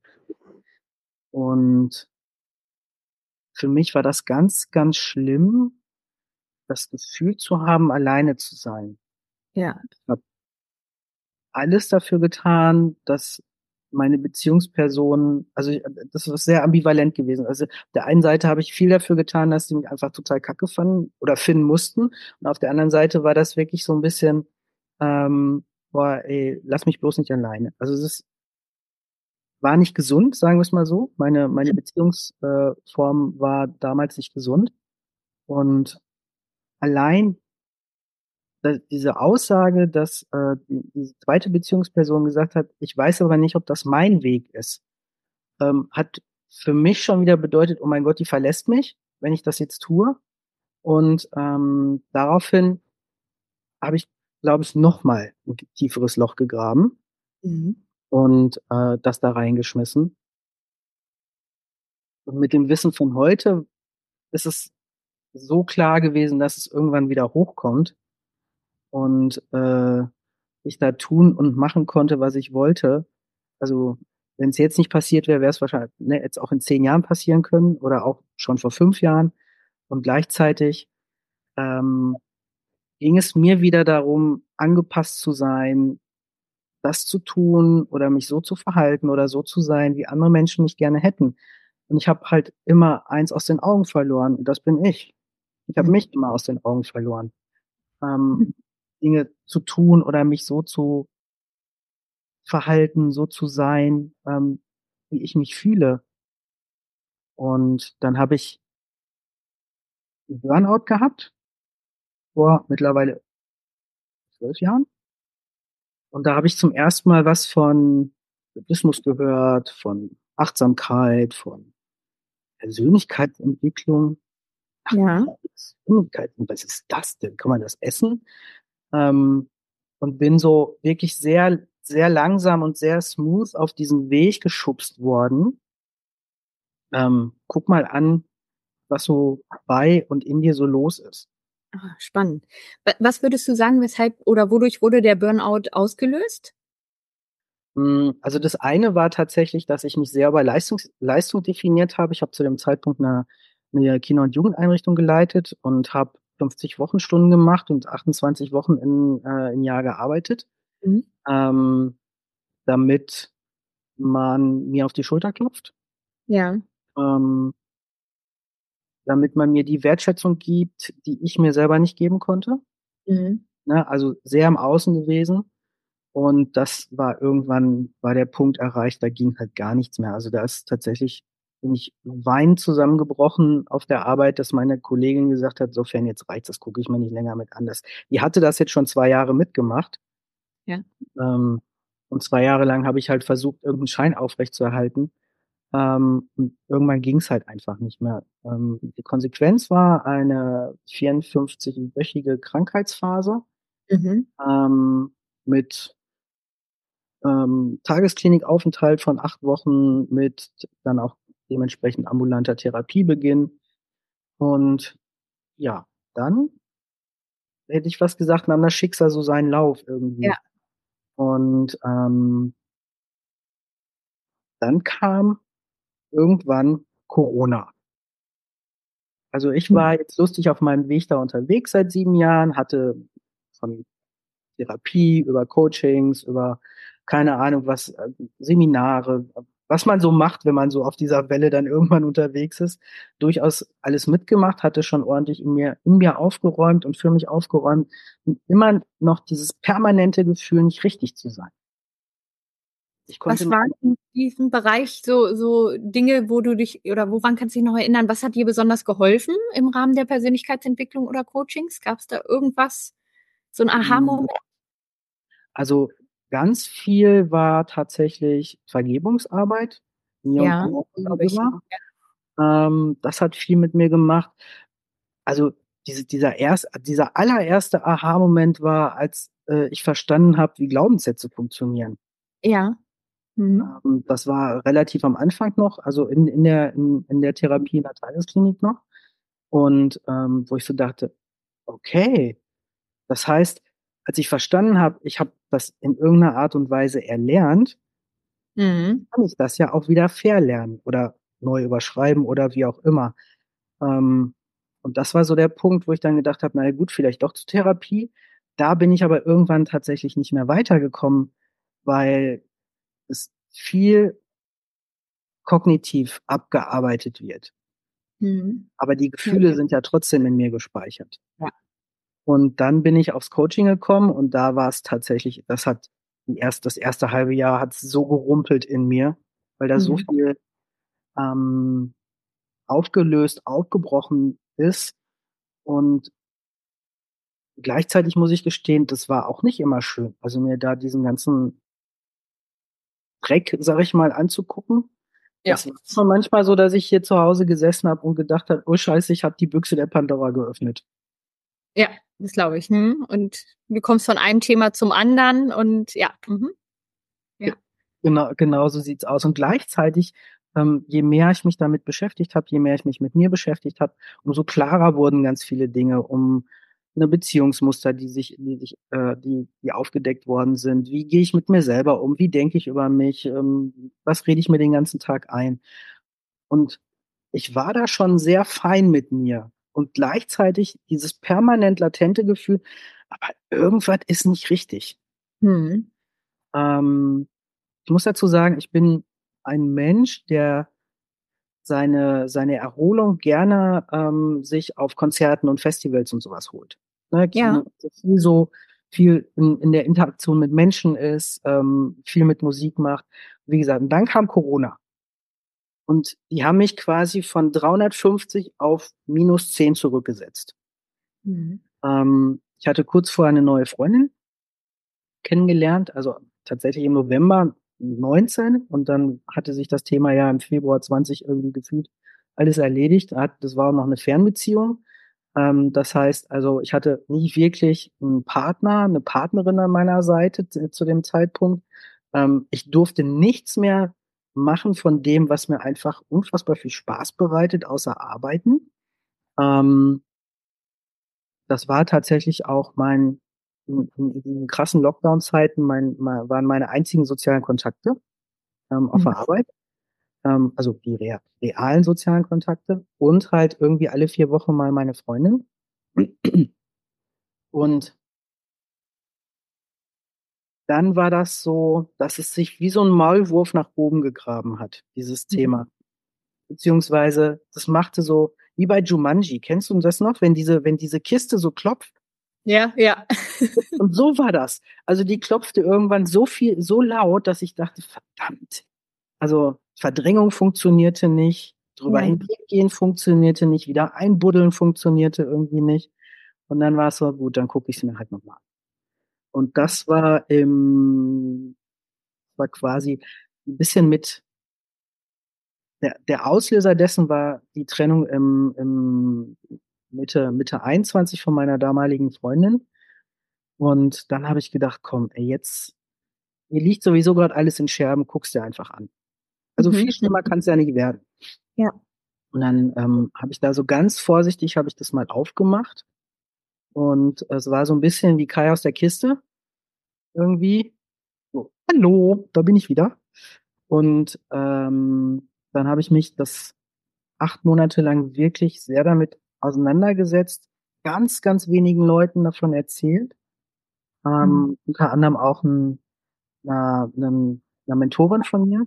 Und für mich war das ganz, ganz schlimm, das Gefühl zu haben, alleine zu sein. Ja. Ich habe alles dafür getan, dass meine Beziehungsperson also, ich das ist sehr ambivalent gewesen. Also, auf der einen Seite habe ich viel dafür getan, dass die mich einfach total Kacke fanden oder finden mussten. Und auf der anderen Seite war das wirklich so 'n bisschen, ähm: „Boah, ey, lass mich bloß nicht alleine.“ Also, es ist war nicht gesund, sagen wir's mal so. Meine meine Beziehungs äh, Form war damals nicht gesund. Und allein da diese Aussage, dass, äh, die diese zweite Beziehungsperson gesagt hat: „Ich weiß aber nicht, ob das mein Weg ist“, ähm, hat für mich schon wieder bedeutet: „Oh mein Gott, die verlässt mich, wenn ich das jetzt tue.“ Und, ähm, daraufhin habe ich, glaube ich, noch mal 'n t tieferes Loch gegraben Mhm. und, äh, das da reingeschmissen. Und mit dem Wissen von heute ist es so klar gewesen, dass es irgendwann wieder hochkommt und, äh, ich da tun und machen konnte, was ich wollte. Also, wenn's jetzt nicht passiert wäre, wäre es wahrschei ne, hätte es auch in zehn Jahren passieren können oder auch schon vor fünf Jahren. Und gleichzeitig, ähm, ging es mir wieder darum, angepasst zu sein, das zu tun oder mich so zu verhalten oder so zu sein, wie andere Menschen mich gerne hätten. Und ich habe halt immer eins aus den Augen verloren und das bin ich. Ich habe Mhm. mich immer aus den Augen verloren, ähm, Dinge zu tun oder mich so zu verhalten, so zu sein, ähm, wie ich mich fühle. Und dann habe ich 'n Burnout gehabt vor mittlerweile zwölf Jahren. Und da habe ich zum ersten Mal was von Buddhismus gehört, von Achtsamkeit, von Persönlichkeitsentwicklung. Ach, Ja. Persönlichkeiten, was ist das denn? Kann man das essen? Ähm, und bin so wirklich sehr, sehr langsam und sehr smooth auf diesen Weg geschubst worden. Ähm, guck mal an, was so bei und in dir so los ist. Ah, spannend. Wa- Was würdest du sagen, weshalb oder wodurch wurde der Burnout ausgelöst? Hm, also das eine war tatsächlich, dass ich mich sehr über Leistungs Leistung definiert habe. Ich habe zu dem Zeitpunkt eine, eine Kinder- und Jugendeinrichtung geleitet und habe fünfzig Wochenstunden gemacht und achtundzwanzig Wochen in, äh, im Jahr gearbeitet, Mhm. ähm, damit man mir auf die Schulter klopft, Ja. ähm, damit man mir die Wertschätzung gibt, die ich mir selber nicht geben konnte. Mhm. Ne? Also sehr im Außen gewesen. Und das war irgendwann, war der Punkt erreicht, da ging halt gar nichts mehr. Also da ist tatsächlich, bin ich weinend zusammengebrochen auf der Arbeit, dass meine Kollegin gesagt hat, sofern jetzt reicht's, das gucke ich mir nicht länger mit an. Das, die hatte das jetzt schon zwei Jahre mitgemacht. Ja. Ähm, und zwei Jahre lang habe ich halt versucht, irgendeinen Schein aufrechtzuerhalten. Ähm, und irgendwann ging's halt einfach nicht mehr. Ähm, die Konsequenz war eine vierundfünfzig-wöchige Krankheitsphase Mhm. ähm, mit ähm, Tagesklinikaufenthalt von acht Wochen mit dann auch dementsprechend ambulanter Therapiebeginn. Und ja, dann hätte ich fast gesagt, nahm das Schicksal so seinen Lauf Ja. irgendwie. Und ähm, dann kam irgendwann Corona. Also ich Mhm. war jetzt lustig auf meinem Weg da unterwegs seit sieben Jahren, hatte von Therapie, über Coachings, über keine Ahnung was, äh, Seminare, was man so macht, wenn man so auf dieser Welle dann irgendwann unterwegs ist, durchaus alles mitgemacht, hatte schon ordentlich in mir, in mir aufgeräumt und für mich aufgeräumt und immer noch dieses permanente Gefühl, nicht richtig zu sein. Ich konnte Was mir, waren in diesem Bereich so, so Dinge, wo du dich oder woran kannst du dich noch erinnern? Was hat dir besonders geholfen im Rahmen der Persönlichkeitsentwicklung oder Coachings? Gab es da irgendwas, so ein mm, Aha-Moment? also ganz viel war tatsächlich Vergebungsarbeit, mir und Ja, anderen glaube ich. gegenüber. Ähm, das hat viel mit mir gemacht. Also diese, dieser erst, dieser allererste Aha-Moment war, als äh, ich verstanden habe, wie Glaubenssätze funktionieren. Ja. Mhm. Ähm, das war relativ am Anfang noch, also in, in der in, in der Therapie in der Tagesklinik noch. Und ähm, wo ich so dachte, okay, das heißt, als ich verstanden habe, ich habe das in irgendeiner Art und Weise erlernt, Mhm. kann ich das ja auch wieder verlernen oder neu überschreiben oder wie auch immer. Ähm, und das war so der Punkt, wo ich dann gedacht habe, na ja gut, vielleicht doch zur Therapie. Da bin ich aber irgendwann tatsächlich nicht mehr weitergekommen, weil es viel kognitiv abgearbeitet wird. Mhm. Aber die Ja. Gefühle sind ja trotzdem in mir gespeichert. Ja. Und dann bin ich aufs Coaching gekommen und da war es tatsächlich, das hat die erst, das erste halbe Jahr hat so gerumpelt in mir, weil da so Mhm. viel ähm, aufgelöst, aufgebrochen ist. Und gleichzeitig muss ich gestehen, das war auch nicht immer schön. Also mir da diesen ganzen Dreck, sag ich mal, anzugucken. Ja. Das war schon manchmal so, dass ich hier zu Hause gesessen habe und gedacht habe, oh Scheiße, ich habe die Büchse der Pandora geöffnet. Ja, das glaube ich. Mhm. Und du kommst von einem Thema zum anderen und ja. Mhm. Ja. Genau, genau so sieht's aus. Und gleichzeitig, ähm, je mehr ich mich damit beschäftigt habe, je mehr ich mich mit mir beschäftigt habe, umso klarer wurden ganz viele Dinge um eine Beziehungsmuster, die sich, die sich, äh, die, die aufgedeckt worden sind. Wie gehe ich mit mir selber um? Wie denke ich über mich? Ähm, was rede ich mir den ganzen Tag ein? Und ich war da schon sehr fein mit mir. Und gleichzeitig dieses permanent latente Gefühl, aber irgendwas ist nicht richtig. Mhm. Ähm, Ich muss dazu sagen, ich bin ein Mensch, der seine, seine Erholung gerne ähm, sich auf Konzerten und Festivals und sowas holt. Ne, Ja. Kino, so viel so viel in, in der Interaktion mit Menschen ist, ähm, viel mit Musik macht. Wie gesagt, und dann kam Corona. Und die haben mich quasi von dreihundertfünfzig auf minus zehn zurückgesetzt. Mhm. Ähm, ich hatte kurz vorher eine neue Freundin kennengelernt, also tatsächlich im November neunzehn, und dann hatte sich das Thema ja im Februar zwanzig irgendwie gefühlt alles erledigt. Hat- Das war auch noch eine Fernbeziehung. Ähm, das heißt, also ich hatte nie wirklich einen Partner, eine Partnerin an meiner Seite zu, zu dem Zeitpunkt. Ähm, ich durfte nichts mehr machen von dem, was mir einfach unfassbar viel Spaß bereitet, außer arbeiten. Ähm, Das war tatsächlich auch mein, in, in diesen krassen Lockdown-Zeiten, mein, mein, waren meine einzigen sozialen Kontakte ähm, auf Mhm. der Arbeit. Ähm, also die rea realen sozialen Kontakte und halt irgendwie alle vier Wochen mal meine Freundin. Und dann war das so, dass es sich wie so ein Maulwurf nach oben gegraben hat, dieses Mhm. Thema. Beziehungsweise, das machte so, wie bei Jumanji. Kennst du das noch, wenn diese, wenn diese Kiste so klopft? Ja, ja. Und so war das. Also die klopfte irgendwann so viel, so laut, dass ich dachte, verdammt. Also Verdrängung funktionierte nicht, drüber Ja. hinweggehen funktionierte nicht, wieder einbuddeln funktionierte irgendwie nicht. Und dann war es so, gut, dann gucke ich es mir halt nochmal an. Und das war im, war quasi ein bisschen mit, der, der Auslöser dessen war die Trennung im, im Mitte, Mitte einundzwanzig von meiner damaligen Freundin. Und dann habe ich gedacht, komm, ey, jetzt, mir liegt sowieso gerade alles in Scherben, guck's dir einfach an. Also viel Mhm. schlimmer kann es ja nicht werden. Ja. Und dann ähm, habe ich da so ganz vorsichtig, habe ich das mal aufgemacht. Und es war so ein bisschen wie Kai aus der Kiste irgendwie. So, hallo, da bin ich wieder. Und ähm, dann habe ich mich das acht Monate lang wirklich sehr damit auseinandergesetzt, ganz, ganz wenigen Leuten davon erzählt. Mhm. Ähm, unter anderem auch ein, einer, einem, einer Mentorin von mir.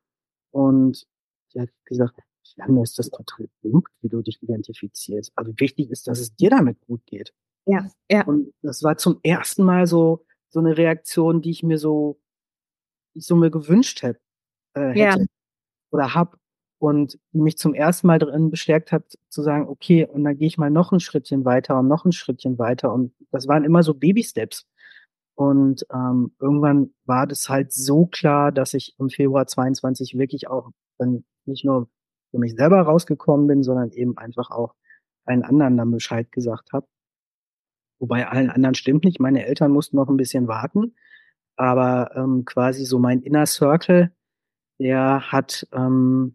Und die hat gesagt, ja, mir ist das total genug, wie du dich identifizierst. Also wichtig ist, dass es dir damit gut geht. Ja, ja, Und das war zum ersten Mal so, so eine Reaktion, die ich mir so, die ich so mir gewünscht hätte, äh, ja. hätte oder hab. Und die mich zum ersten Mal darin bestärkt hat, zu sagen, okay, und dann gehe ich mal noch ein Schrittchen weiter und noch ein Schrittchen weiter. Und das waren immer so Baby-Steps. Und ähm, irgendwann war das halt so klar, dass ich im Februar zweiundzwanzig wirklich auch dann nicht nur für mich selber rausgekommen bin, sondern eben einfach auch allen anderen dann Bescheid gesagt habe. Wobei allen anderen stimmt nicht. Meine Eltern mussten noch ein bisschen warten. Aber ähm, quasi so mein Inner Circle, der hat, ähm,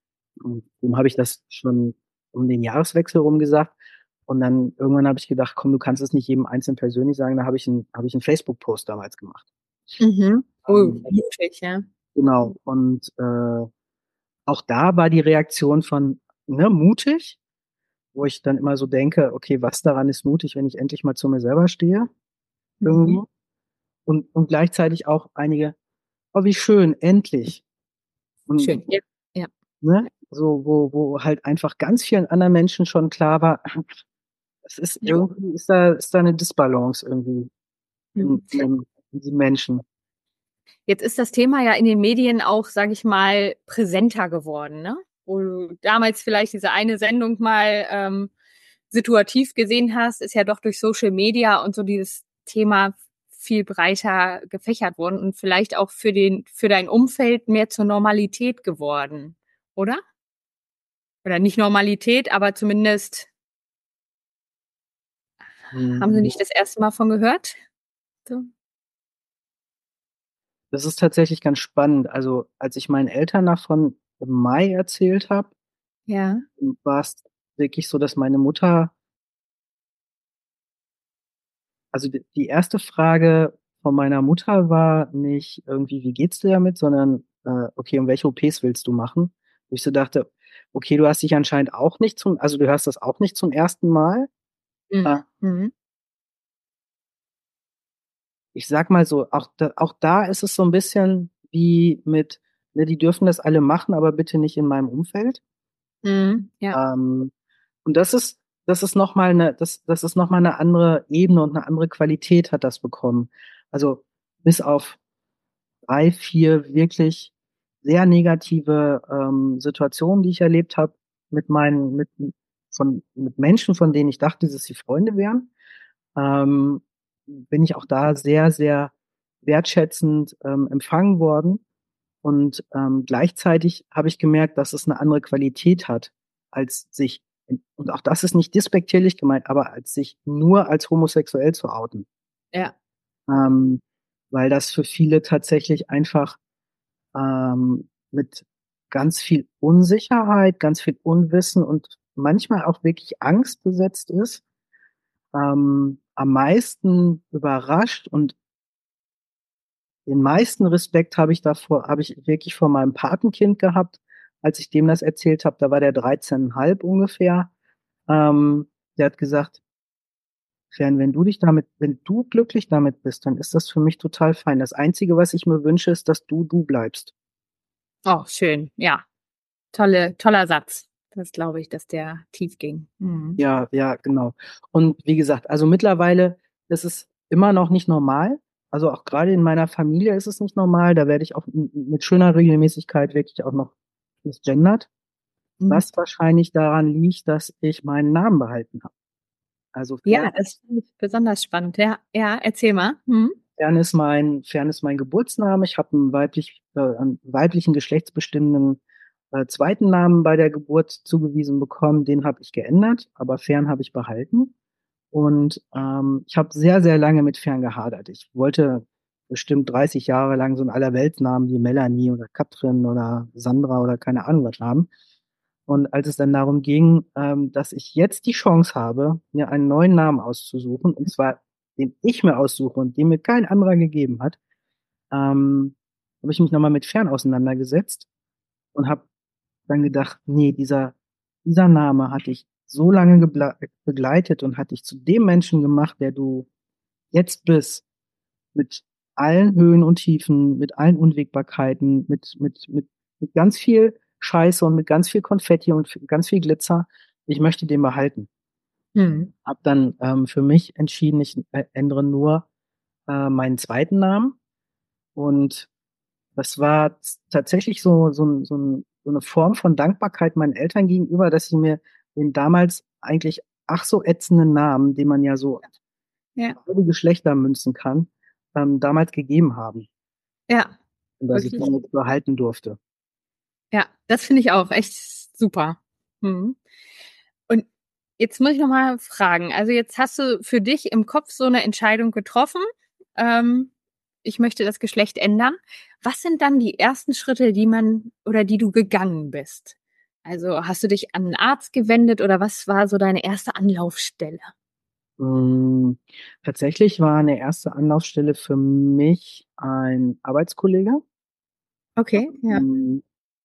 dem habe ich das schon um den Jahreswechsel rum gesagt. Und dann irgendwann habe ich gedacht, komm, du kannst es nicht jedem einzeln persönlich sagen. Da habe ich einen, habe ich einen Facebook-Post damals gemacht. Mhm. Oh, Ähm, mutig, ja. genau. Und äh, auch da war die Reaktion von, ne, mutig, wo ich dann immer so denke, okay, was daran ist mutig, wenn ich endlich mal zu mir selber stehe, irgendwie. Mhm. Und, und gleichzeitig auch einige, oh, wie schön, endlich. Und, Schön. Ja, ja. ne, so, wo, wo halt einfach ganz vielen anderen Menschen schon klar war, es ist Ja. irgendwie, ist da, ist da eine Disbalance irgendwie Mhm. in, in, dem, in diesen Menschen. Jetzt ist das Thema ja in den Medien auch, sage ich mal, präsenter geworden, ne? Wo du damals vielleicht diese eine Sendung mal ähm, situativ gesehen hast, ist ja doch durch Social Media und so dieses Thema viel breiter gefächert worden und vielleicht auch für den für dein Umfeld mehr zur Normalität geworden, oder? Oder nicht Normalität, aber zumindest haben Sie Mhm. nicht das erste Mal von gehört? So. Das ist tatsächlich ganz spannend. Also, als ich meinen Eltern davon im Mai erzählt habe, Ja. war es wirklich so, dass meine Mutter, also die, die erste Frage von meiner Mutter war nicht irgendwie, wie geht's dir damit, sondern, äh, okay, und welche O Ps willst du machen? Wo ich so dachte, okay, du hast dich anscheinend auch nicht zum, also du hörst das auch nicht zum ersten Mal. Äh, Mhm. Mhm. Ich sag mal so, auch da, auch da ist es so ein bisschen wie mit, ne, die dürfen das alle machen, aber bitte nicht in meinem Umfeld. Mhm. Ja. Ähm, und das ist, das ist noch mal eine, das, das ist noch mal eine andere Ebene und eine andere Qualität hat das bekommen. Also bis auf drei, vier wirklich sehr negative ähm, Situationen, die ich erlebt habe mit meinen, mit von mit Menschen, von denen ich dachte, dass sie Freunde wären, ähm, bin ich auch da sehr, sehr wertschätzend ähm, empfangen worden. Und ähm, gleichzeitig habe ich gemerkt, dass es eine andere Qualität hat, als sich, und auch das ist nicht despektierlich gemeint, aber als sich nur als homosexuell zu outen. Ja. Ähm, weil das für viele tatsächlich einfach ähm, mit ganz viel Unsicherheit, ganz viel Unwissen und manchmal auch wirklich Angst besetzt ist. Ähm, am meisten überrascht und den meisten Respekt habe ich davor, habe ich wirklich vor meinem Patenkind gehabt, als ich dem das erzählt habe. Da war der dreizehn Komma fünf ungefähr. Ähm, der hat gesagt, Fern, wenn du dich damit, wenn du glücklich damit bist, dann ist das für mich total fein. Das Einzige, was ich mir wünsche, ist, dass du du bleibst. Oh, schön. Ja. Tolle, toller Satz. Das glaube ich, dass der tief ging. Mhm. Ja, ja, genau. Und wie gesagt, also mittlerweile ist es immer noch nicht normal. Also auch gerade in meiner Familie ist es nicht normal. Da werde ich auch m- mit schöner Regelmäßigkeit wirklich auch noch misgendert. Mhm. Was wahrscheinlich daran liegt, dass ich meinen Namen behalten habe. Also Ja, Fern, das finde ich besonders spannend. Ja, ja, erzähl mal. Mhm. Fern ist mein, Fern ist mein Geburtsname. Ich habe einen weiblich, äh, einen weiblichen geschlechtsbestimmenden äh, zweiten Namen bei der Geburt zugewiesen bekommen. Den habe ich geändert, aber Fern habe ich behalten. Und ähm, ich habe sehr, sehr lange mit Fern gehadert. Ich wollte bestimmt dreißig Jahre lang so einen Allerweltsnamen wie Melanie oder Katrin oder Sandra oder keine Ahnung was haben. Und als es dann darum ging, ähm, dass ich jetzt die Chance habe, mir einen neuen Namen auszusuchen, und zwar den ich mir aussuche und den mir kein anderer gegeben hat, ähm, habe ich mich nochmal mit Fern auseinandergesetzt und habe dann gedacht, nee, dieser, dieser Name hat dich so lange gebla- begleitet und hat dich zu dem Menschen gemacht, der du jetzt bist, mit allen Höhen und Tiefen, mit allen Unwägbarkeiten, mit, mit, mit, mit ganz viel Scheiße und mit ganz viel Konfetti und ganz viel Glitzer. Ich möchte den behalten. Mhm. Hab dann ähm, für mich entschieden, ich äh, ändere nur äh, meinen zweiten Namen. Und das war z- tatsächlich so, so, ein- so, ein, so eine Form von Dankbarkeit meinen Eltern gegenüber, dass sie mir den damals eigentlich ach so ätzenden Namen, den man ja so Ja, auf alle Geschlechter münzen kann, ähm, damals gegeben haben. ja, Und dass ich wirklich. den jetzt behalten durfte. Ja, das finde ich auch echt super. Mhm. Und jetzt muss ich noch mal fragen. Also jetzt hast du für dich im Kopf so eine Entscheidung getroffen. Ähm, ich möchte das Geschlecht ändern. Was sind dann die ersten Schritte, die man oder die du gegangen bist? Also hast du dich an einen Arzt gewendet oder was war so deine erste Anlaufstelle? Mm, Tatsächlich war eine erste Anlaufstelle für mich ein Arbeitskollege. Okay, ja. Mm,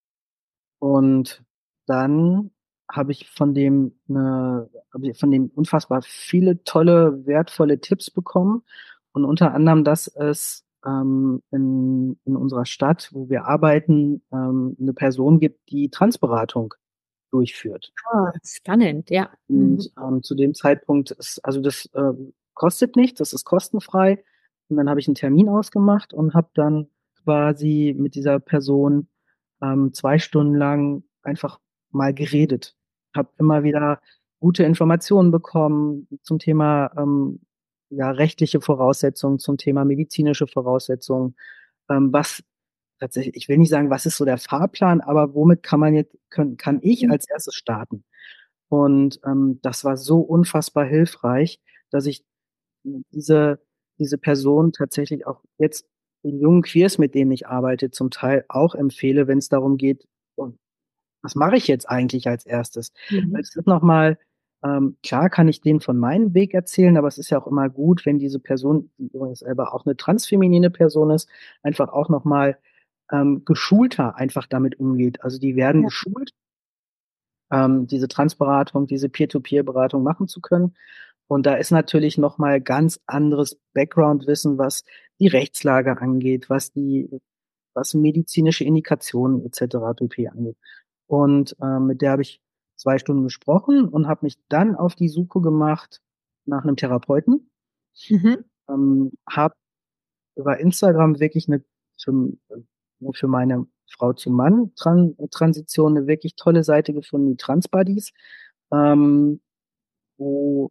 Und dann habe ich von dem eine, habe ich von dem unfassbar viele tolle, wertvolle Tipps bekommen. Und unter anderem, dass es ähm, in, in unserer Stadt, wo wir arbeiten, ähm, eine Person gibt, die Transberatung durchführt. Ah, spannend, ja. Mhm. Und ähm, zu dem Zeitpunkt ist, also das ähm, kostet nichts, das ist kostenfrei. Und dann habe ich einen Termin ausgemacht und habe dann quasi mit dieser Person ähm, zwei Stunden lang einfach mal geredet. Habe immer wieder gute Informationen bekommen zum Thema ähm, ja, rechtliche Voraussetzungen, zum Thema medizinische Voraussetzungen, ähm, was tatsächlich, ich will nicht sagen, was ist so der Fahrplan, aber womit kann man jetzt, können, kann ich als erstes starten? Und ähm, das war so unfassbar hilfreich, dass ich diese, diese Person tatsächlich auch jetzt den jungen Queers, mit denen ich arbeite, zum Teil auch empfehle, wenn es darum geht, oh, was mache ich jetzt eigentlich als erstes? Weil Mhm. es ist nochmal, ähm, klar kann ich denen von meinem Weg erzählen, aber es ist ja auch immer gut, wenn diese Person, die übrigens selber auch eine transfeminine Person ist, einfach auch nochmal ähm, geschulter einfach damit umgeht. Also die werden Ja. geschult, ähm, diese Transberatung, diese Peer-to-Peer-Beratung machen zu können. Und da ist natürlich noch mal ganz anderes Background-Wissen, was die Rechtslage angeht, was die, was medizinische Indikationen et cetera pp. Angeht. Und ähm, mit der habe ich zwei Stunden gesprochen und habe mich dann auf die Suche gemacht nach einem Therapeuten. Mhm. Ähm, habe über Instagram wirklich eine für, für meine Frau zum Mann Tran Transition eine wirklich tolle Seite gefunden, die Transbuddies, ähm, wo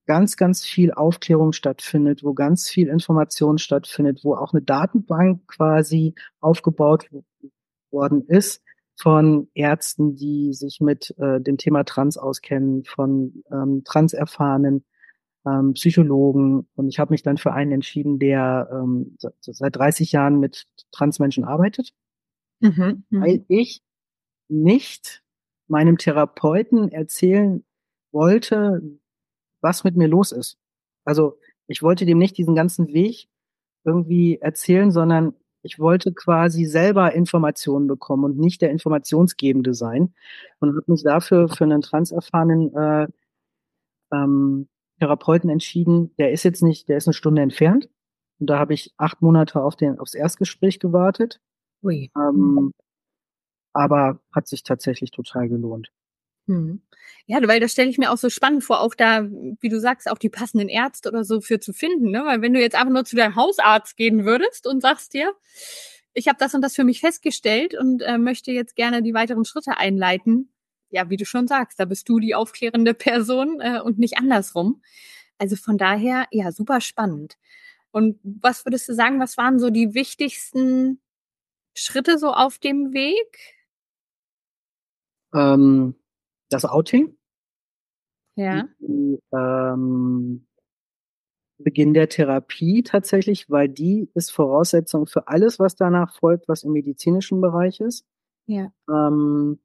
ganz, ganz viel Aufklärung stattfindet, wo ganz viel Information stattfindet, wo auch eine Datenbank quasi aufgebaut worden ist von Ärzten, die sich mit äh, dem Thema Trans auskennen, von ähm, Transerfahrenen, ähm, Psychologen. Und ich habe mich dann für einen entschieden, der ähm, seit dreißig Jahren mit Transmenschen arbeitet, Mhm. weil Mhm. ich nicht meinem Therapeuten erzählen wollte, was mit mir los ist. Also ich wollte dem nicht diesen ganzen Weg irgendwie erzählen, sondern ich wollte quasi selber Informationen bekommen und nicht der Informationsgebende sein. Und habe mich dafür für einen transerfahrenen äh, ähm, Therapeuten entschieden. Der ist jetzt nicht, der ist eine Stunde entfernt. Und da habe ich acht Monate auf den, aufs Erstgespräch gewartet. Ui. Mhm. Ähm, aber hat sich tatsächlich total gelohnt. Mhm. Ja, weil das stelle ich mir auch so spannend vor, auch da, wie du sagst, auch die passenden Ärzte oder so für zu finden, ne? Weil wenn du jetzt einfach nur zu deinem Hausarzt gehen würdest und sagst dir, ich habe das und das für mich festgestellt und äh, möchte jetzt gerne die weiteren Schritte einleiten, ja, wie du schon sagst, da bist du die aufklärende Person äh, und nicht andersrum. Also von daher, ja, super spannend. Und was würdest du sagen, was waren so die wichtigsten Schritte so auf dem Weg? Ähm, das Outing, Ja, die, ähm, Beginn der Therapie tatsächlich, weil die ist Voraussetzung für alles, was danach folgt, was im medizinischen Bereich ist. ja. Ähm,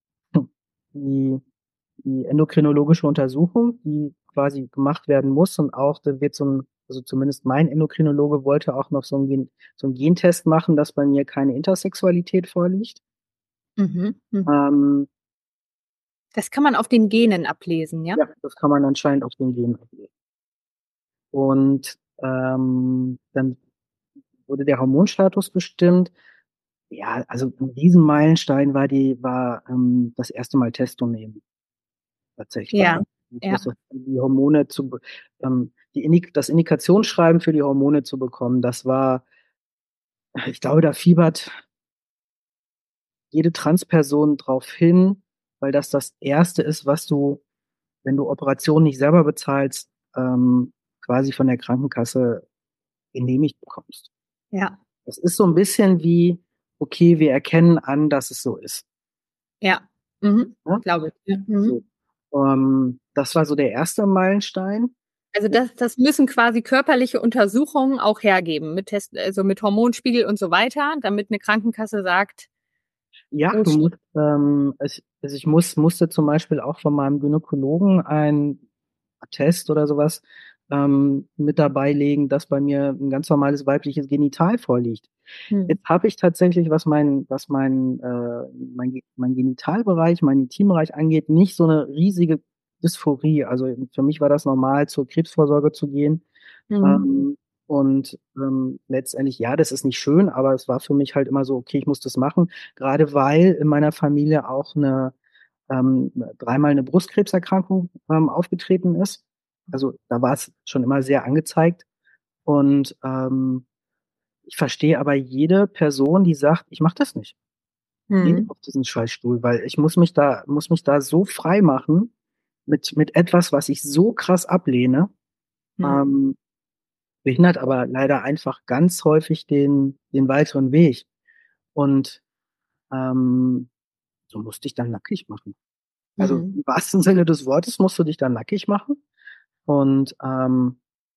die, die endokrinologische Untersuchung, die quasi gemacht werden muss und auch, da wird so ein, also zumindest mein Endokrinologe wollte auch noch so einen, Gen, so einen Gentest machen, dass bei mir keine Intersexualität vorliegt. Mhm. Mhm. Ähm, Das kann man auf den Genen ablesen, ja? ja, das kann man anscheinend auf den Gen ablesen. Und ähm, dann wurde der Hormonstatus bestimmt. Ja, also ein Riesenmeilenstein war die, war ähm, das erste Mal Testo nehmen, tatsächlich. Ja, ja. Das, die Hormone zu, be- ähm, die Indik das Indikationsschreiben für die Hormone zu bekommen, das war, ich glaube, da fiebert jede Transperson drauf hin, weil das das erste ist, was du, wenn du Operationen nicht selber bezahlst, ähm, quasi von der Krankenkasse genehmigt bekommst. Ja, Das ist so ein bisschen wie, okay, wir erkennen an, dass es so ist. ja. Mhm. Ne? Glaube ich. Ja. Mhm. So. Ähm, das war so der erste Meilenstein. Also das, das müssen quasi körperliche Untersuchungen auch hergeben, mit Test, also mit Hormonspiegel und so weiter, damit eine Krankenkasse sagt, Ja, oh, du musst, ähm, ich, also ich muss, musste zum Beispiel auch von meinem Gynäkologen ein Attest oder sowas ähm, mit dabei legen, dass bei mir ein ganz normales weibliches Genital vorliegt. hm, Jetzt habe ich tatsächlich, was mein, was mein, äh, mein, mein Genitalbereich, mein Intimbereich angeht, nicht so eine riesige Dysphorie. Also für mich war das normal, zur Krebsvorsorge zu gehen. hm, Ähm, und ähm, letztendlich, ja, das ist nicht schön, aber es war für mich halt immer so, okay, ich muss das machen, gerade weil in meiner Familie auch eine ähm, dreimal eine Brustkrebserkrankung ähm, aufgetreten ist. Also da war es schon immer sehr angezeigt. Und ähm, ich verstehe aber jede Person, die sagt, ich mache das nicht. Geh nicht hm, auf diesen Scheißstuhl, weil ich muss mich da, muss mich da so frei machen mit, mit etwas, was ich so krass ablehne. hm, Ähm, behindert aber leider einfach ganz häufig den, den weiteren Weg. Und ähm, so musst dich dann nackig machen. Also hm, im wahrsten Sinne des Wortes musst du dich dann nackig machen. Und ähm,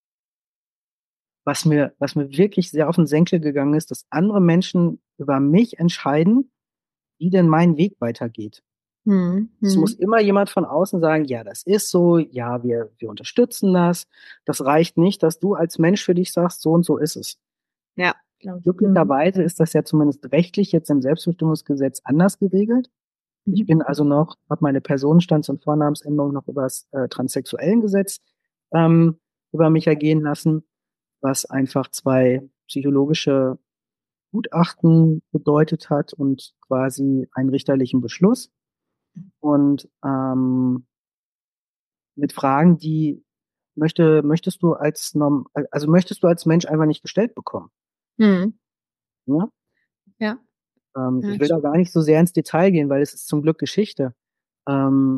was mir, was mir wirklich sehr auf den Senkel gegangen ist, dass andere Menschen über mich entscheiden, wie denn mein Weg weitergeht. hm, Es muss hm. immer jemand von außen sagen, ja, das ist so, ja, wir, wir unterstützen das. Das reicht nicht, dass du als Mensch für dich sagst, so und so ist es. Ja, glaube ich. Hm, Glücklicherweise ist das ja zumindest rechtlich jetzt im Selbstbestimmungsgesetz anders geregelt. Ich mhm, bin also noch, habe meine Personenstands- und Vornamensänderung noch über das äh, transsexuellen Gesetz ähm, über mich ergehen lassen, was einfach zwei psychologische Gutachten bedeutet hat und quasi einen richterlichen Beschluss. Und ähm, mit Fragen, die möchte, möchtest du als Norm, also möchtest du als Mensch einfach nicht gestellt bekommen. hm, Ja? ja, Ähm, ja, ich will da gar nicht so sehr ins Detail gehen, weil es ist zum Glück Geschichte. Ähm,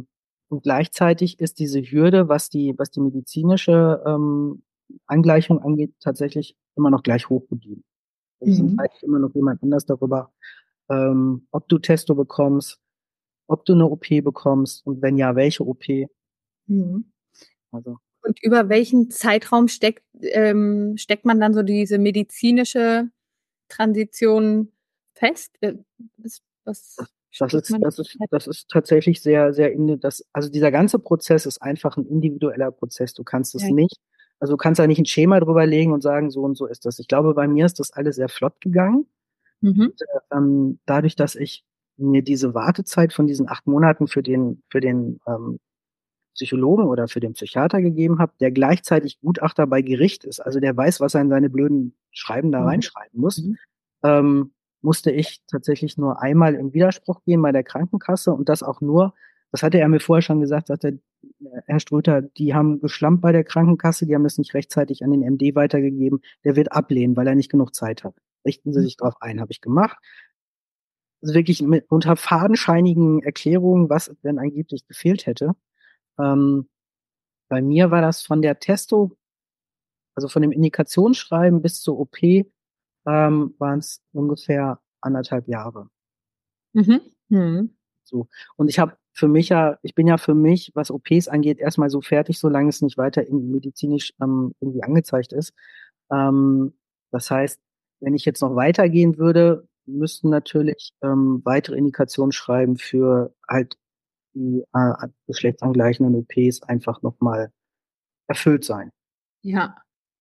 Und gleichzeitig ist diese Hürde, was die, was die medizinische ähm, Angleichung angeht, tatsächlich immer noch gleich hoch geblieben. Es Mhm. entscheidet immer noch jemand anders darüber, ähm, ob du Testo bekommst, ob du eine O P bekommst und wenn ja, welche O P. Mhm. Also Und über welchen Zeitraum steckt, ähm, steckt man dann so diese medizinische Transition fest? Äh, Was, was das steckt ist, man? das ist, das ist tatsächlich sehr, sehr, indi- das, also dieser ganze Prozess ist einfach ein individueller Prozess. Du kannst es Ja. nicht, also du kannst da nicht ein Schema drüber legen und sagen, so und so ist das. Ich glaube, bei mir ist das alles sehr flott gegangen. Mhm. Ähm, dadurch, dass ich mir diese Wartezeit von diesen acht Monaten für den, für den ähm, Psychologen oder für den Psychiater gegeben habe, der gleichzeitig Gutachter bei Gericht ist, also der weiß, was er in seine blöden Schreiben da Mhm. reinschreiben muss, Mhm. ähm, musste ich tatsächlich nur einmal im Widerspruch gehen bei der Krankenkasse und das auch nur, das hatte er mir vorher schon gesagt, sagte, Herr Ströter, die haben geschlampt bei der Krankenkasse, die haben das nicht rechtzeitig an den M D weitergegeben, der wird ablehnen, weil er nicht genug Zeit hat. Richten Sie sich drauf ein, habe ich gemacht. Also wirklich mit, unter fadenscheinigen Erklärungen, was denn angeblich gefehlt hätte. Ähm, bei mir war das von der Testo, also von dem Indikationsschreiben bis zur O P, ähm, waren es ungefähr anderthalb Jahre. Mhm. Mhm. So. Und ich habe für mich ja, ich bin ja für mich, was O Ps angeht, erstmal so fertig, solange es nicht weiter in medizinisch ähm, irgendwie angezeigt ist. Ähm, das heißt, wenn ich jetzt noch weitergehen würde, müssten natürlich ähm, weitere Indikationen schreiben für halt die äh, geschlechtsangleichenden O Ps einfach nochmal erfüllt sein. Ja.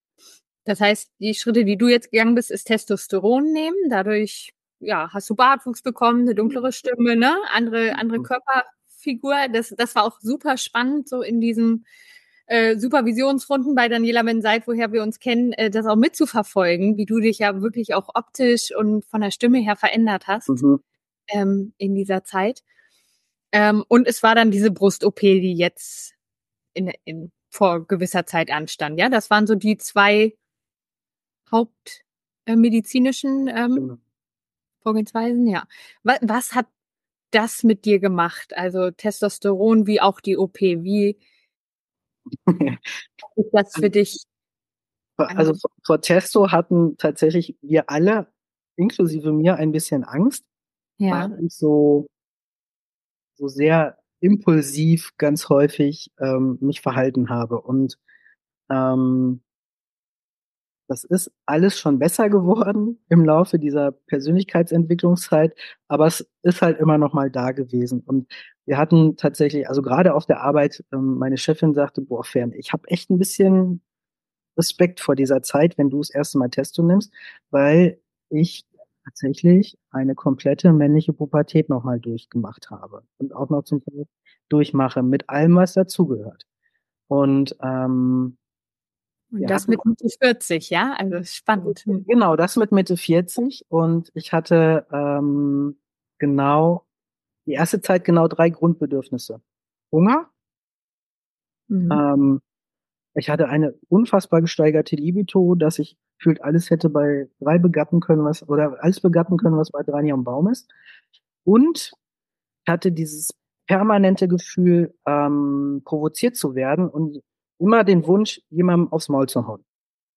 Das heißt, die Schritte, die du jetzt gegangen bist, ist Testosteron nehmen. Dadurch, ja, hast du Bartwuchs bekommen, eine dunklere Stimme, ne? Andere, andere Körperfigur. Das, das war auch super spannend, so in diesen äh, Supervisionsrunden bei Daniela Menseit, woher wir uns kennen, äh, das auch mitzuverfolgen, wie du dich ja wirklich auch optisch und von der Stimme her verändert hast Mhm. ähm, in dieser Zeit. Ähm, und es war dann diese Brust-O P, die jetzt in, in, vor gewisser Zeit anstand. Ja, das waren so die zwei hauptmedizinischen ähm, Genau. Vorgehensweisen, ja. Was, was hat das mit dir gemacht? Also Testosteron wie auch die O P. Wie ist das für dich? Also Ähm, vor vor Testo hatten tatsächlich wir alle, inklusive mir, ein bisschen Angst, weil ja. ich so, so sehr impulsiv ganz häufig ähm, mich verhalten habe. Und ähm, das ist alles schon besser geworden im Laufe dieser Persönlichkeitsentwicklungszeit, aber es ist halt immer noch mal da gewesen. Und wir hatten tatsächlich, also gerade auf der Arbeit, ähm, meine Chefin sagte, boah, Fern, ich habe echt ein bisschen Respekt vor dieser Zeit, wenn du das erste Mal Testo nimmst, weil ich tatsächlich eine komplette männliche Pubertät nochmal durchgemacht habe und auch noch zum Teil durchmache, mit allem, was dazugehört. Und ähm, Und wir das hatten mit Mitte vierzig, ja? Also spannend. Hm. genau das mit Mitte vierzig und ich hatte ähm, genau die erste Zeit genau drei Grundbedürfnisse. Hunger, Mhm. ähm, ich hatte eine unfassbar gesteigerte Libido, dass ich gefühlt alles hätte bei drei begatten können, was, oder alles begatten können, was bei drei am Baum ist. Und ich hatte dieses permanente Gefühl, ähm, provoziert zu werden und immer den Wunsch, jemandem aufs Maul zu hauen.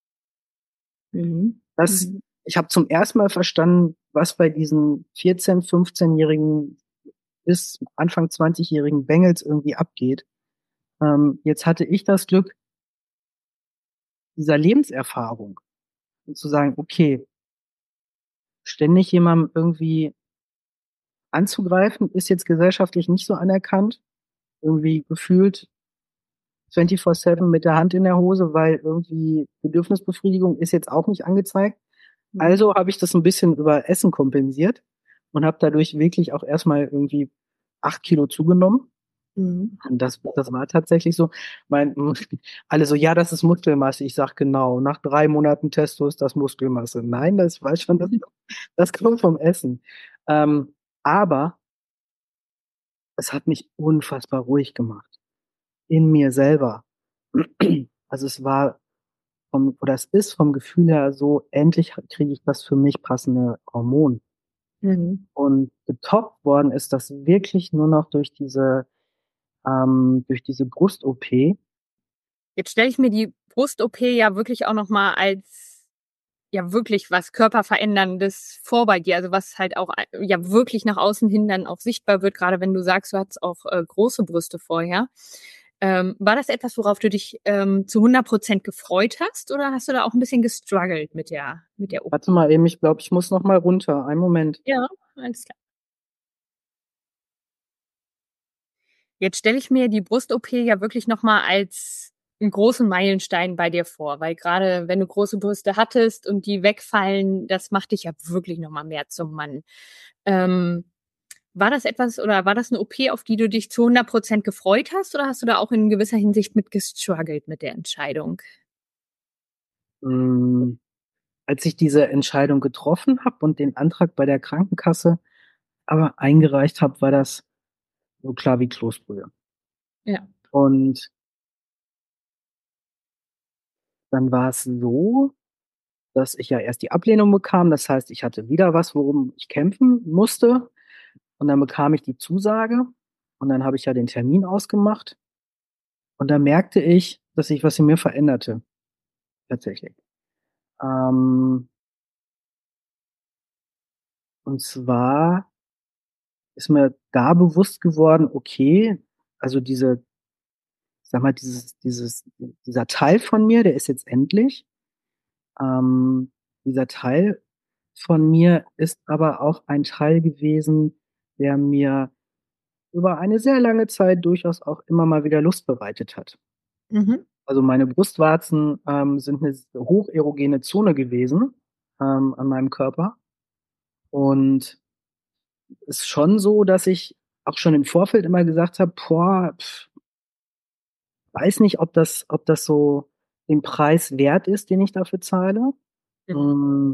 Mhm. Das, Mhm. ich habe zum ersten Mal verstanden, was bei diesen vierzehn-, fünfzehn-jährigen bis Anfang zwanzig-jährigen Bengels irgendwie abgeht. Ähm, jetzt hatte ich das Glück dieser Lebenserfahrung und zu sagen, okay, ständig jemandem irgendwie anzugreifen, ist jetzt gesellschaftlich nicht so anerkannt. Irgendwie gefühlt vierundzwanzig sieben mit der Hand in der Hose, weil irgendwie Bedürfnisbefriedigung ist jetzt auch nicht angezeigt. Mhm. Also habe ich das ein bisschen über Essen kompensiert und habe dadurch wirklich auch erstmal irgendwie acht Kilo zugenommen. Mhm. Und das, das war tatsächlich so. Mein, alle so, ja, das ist Muskelmasse. Ich sag genau, nach drei Monaten Testo ist das Muskelmasse. Nein, das weiß schon, das, das kommt vom Essen. Ähm, aber es hat mich unfassbar ruhig gemacht. In mir selber. Also es war vom, oder es ist vom Gefühl her so, endlich kriege ich das für mich passende Hormon. Mhm. Und getoppt worden ist das wirklich nur noch durch diese ähm, durch diese Brust-O P. Jetzt stelle ich mir die Brust-O P ja wirklich auch noch mal als ja wirklich was Körperveränderndes vor bei dir, also was halt auch äh, ja wirklich nach außen hin dann auch sichtbar wird, gerade wenn du sagst, du hattest auch äh, große Brüste vorher. Ähm, war das etwas, worauf du dich ähm, zu hundert Prozent gefreut hast, oder hast du da auch ein bisschen gestruggelt mit der mit der O P? Warte mal eben, ich glaube, ich muss noch mal runter. Einen Moment. Ja, alles klar. Jetzt stelle ich mir die Brust-O P ja wirklich noch mal als einen großen Meilenstein bei dir vor, weil gerade wenn du große Brüste hattest und die wegfallen, das macht dich ja wirklich noch mal mehr zum Mann. Ähm, war das etwas oder war das eine O P, auf die du dich zu hundert Prozent gefreut hast, oder hast du da auch in gewisser Hinsicht mit gestruggelt mit der Entscheidung? Hm, als ich diese Entscheidung getroffen habe und den Antrag bei der Krankenkasse aber eingereicht habe, war das so klar wie Kloßbrühe. Ja. Und dann war es so, dass ich ja erst die Ablehnung bekam. Das heißt, ich hatte wieder was, worum ich kämpfen musste. Und dann bekam ich die Zusage. Und dann habe ich ja den Termin ausgemacht. Und da merkte ich, dass sich was in mir veränderte. Tatsächlich. Ähm, und zwar ist mir da bewusst geworden, okay, also diese, sag mal, dieses, dieses, dieser Teil von mir, der ist jetzt endlich. Ähm, dieser Teil von mir ist aber auch ein Teil gewesen, der mir über eine sehr lange Zeit durchaus auch immer mal wieder Lust bereitet hat. Mhm. Also meine Brustwarzen ähm, sind eine hocherogene Zone gewesen ähm, an meinem Körper. Und ist schon so, dass ich auch schon im Vorfeld immer gesagt habe, boah, pf, weiß nicht, ob das, ob das so den Preis wert ist, den ich dafür zahle. Mhm. Mm,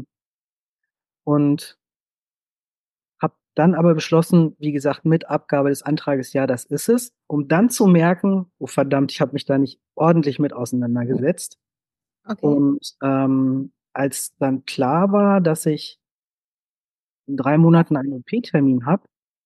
Und habe dann aber beschlossen, wie gesagt, mit Abgabe des Antrages, ja, das ist es, um dann zu merken, oh verdammt, ich habe mich da nicht ordentlich mit auseinandergesetzt. Okay. Und ähm, als dann klar war, dass ich in drei Monaten einen O P-Termin habe,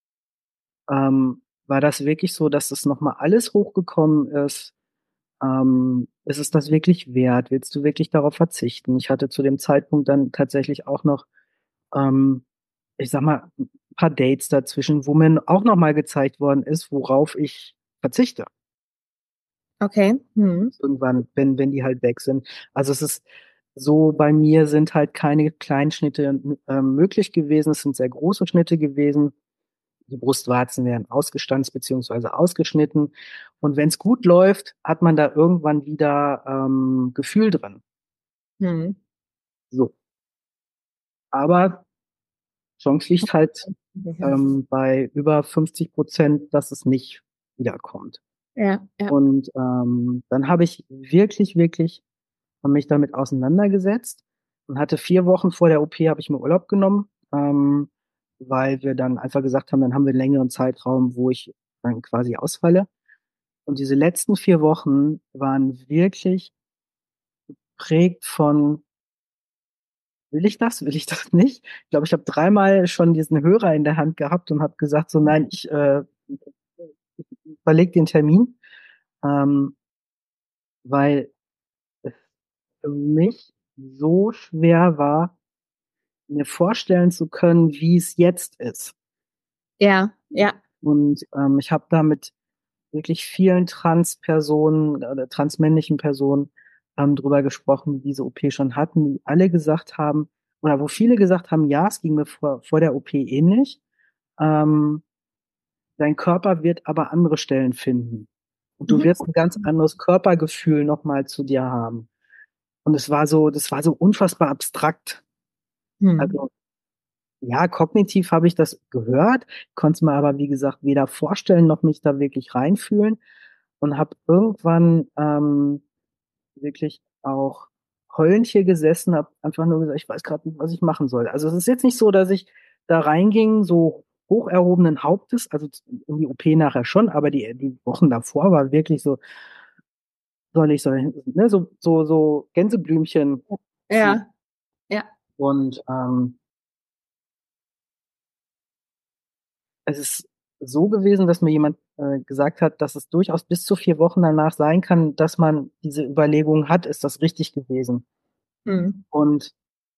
ähm, war das wirklich so, dass das nochmal alles hochgekommen ist. Ähm, ist es das wirklich wert? Willst du wirklich darauf verzichten? Ich hatte zu dem Zeitpunkt dann tatsächlich auch noch, ähm, ich sag mal, ein paar Dates dazwischen, wo mir auch nochmal gezeigt worden ist, worauf ich verzichte. Okay. Mhm. Irgendwann, wenn, wenn die halt weg sind. Also es ist so, bei mir sind halt keine Kleinschnitte ähm, möglich gewesen. Es sind sehr große Schnitte gewesen. Die Brustwarzen werden ausgestanzt beziehungsweise ausgeschnitten. Und wenn es gut läuft, hat man da irgendwann wieder ähm, Gefühl drin. Mhm. So. Aber Chance liegt halt ähm, bei über fünfzig Prozent, dass es nicht wiederkommt. Ja, ja. Und ähm, dann habe ich wirklich, wirklich mich damit auseinandergesetzt und hatte vier Wochen vor der O P habe ich mir Urlaub genommen, ähm, weil wir dann einfach gesagt haben, dann haben wir einen längeren Zeitraum, wo ich dann quasi ausfalle. Und diese letzten vier Wochen waren wirklich prägt von, will ich das, will ich das nicht? Ich glaube, ich habe dreimal schon diesen Hörer in der Hand gehabt und habe gesagt, so nein, ich äh, verleg den Termin, ähm, weil es für mich so schwer war, mir vorstellen zu können, wie es jetzt ist. Ja, ja. Und ähm, ich habe da mit wirklich vielen Trans-Personen oder transmännlichen Personen ähm, drüber gesprochen, die diese O P schon hatten, die alle gesagt haben, oder wo viele gesagt haben, ja, es ging mir vor, vor der O P ähnlich. Ähm, dein Körper wird aber andere Stellen finden. Und du Mhm. wirst ein ganz anderes Körpergefühl nochmal zu dir haben. Und es war so, das war so unfassbar abstrakt. Mhm. Also ja, kognitiv habe ich das gehört, konnte es mir aber, wie gesagt, weder vorstellen noch mich da wirklich reinfühlen und habe irgendwann ähm, wirklich auch heulend hier gesessen, habe einfach nur gesagt, ich weiß gerade nicht, was ich machen soll. Also es ist jetzt nicht so, dass ich da reinging, so hoch erhobenen Hauptes, also in die O P nachher schon, aber die, die Wochen davor war wirklich so, soll ich, soll ich, ne, so, so, so Gänseblümchen. Ja, ja. Und ähm, es ist so gewesen, dass mir jemand äh, gesagt hat, dass es durchaus bis zu vier Wochen danach sein kann, dass man diese Überlegung hat, ist das richtig gewesen? Mhm. Und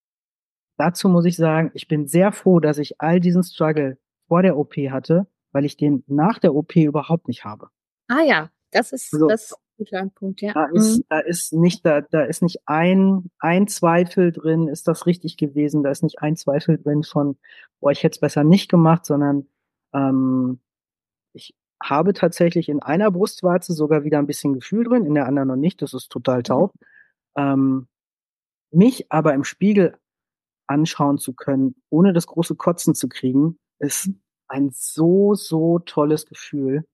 dazu muss ich sagen, ich bin sehr froh, dass ich all diesen Struggle vor der O P hatte, weil ich den nach der O P überhaupt nicht habe. Ah ja, das ist Also das ist ein guter Punkt, ja. da Mhm. ist, da ist nicht, da, da ist nicht ein, ein Zweifel drin, ist das richtig gewesen? Da ist nicht ein Zweifel drin von, boah, ich hätte es besser nicht gemacht, sondern ähm, ich habe tatsächlich in einer Brustwarze sogar wieder ein bisschen Gefühl drin, in der anderen noch nicht. Das ist total Mhm. taub. Ähm, mich aber im Spiegel anschauen zu können, ohne das große Kotzen zu kriegen, ist ein so, so tolles Gefühl.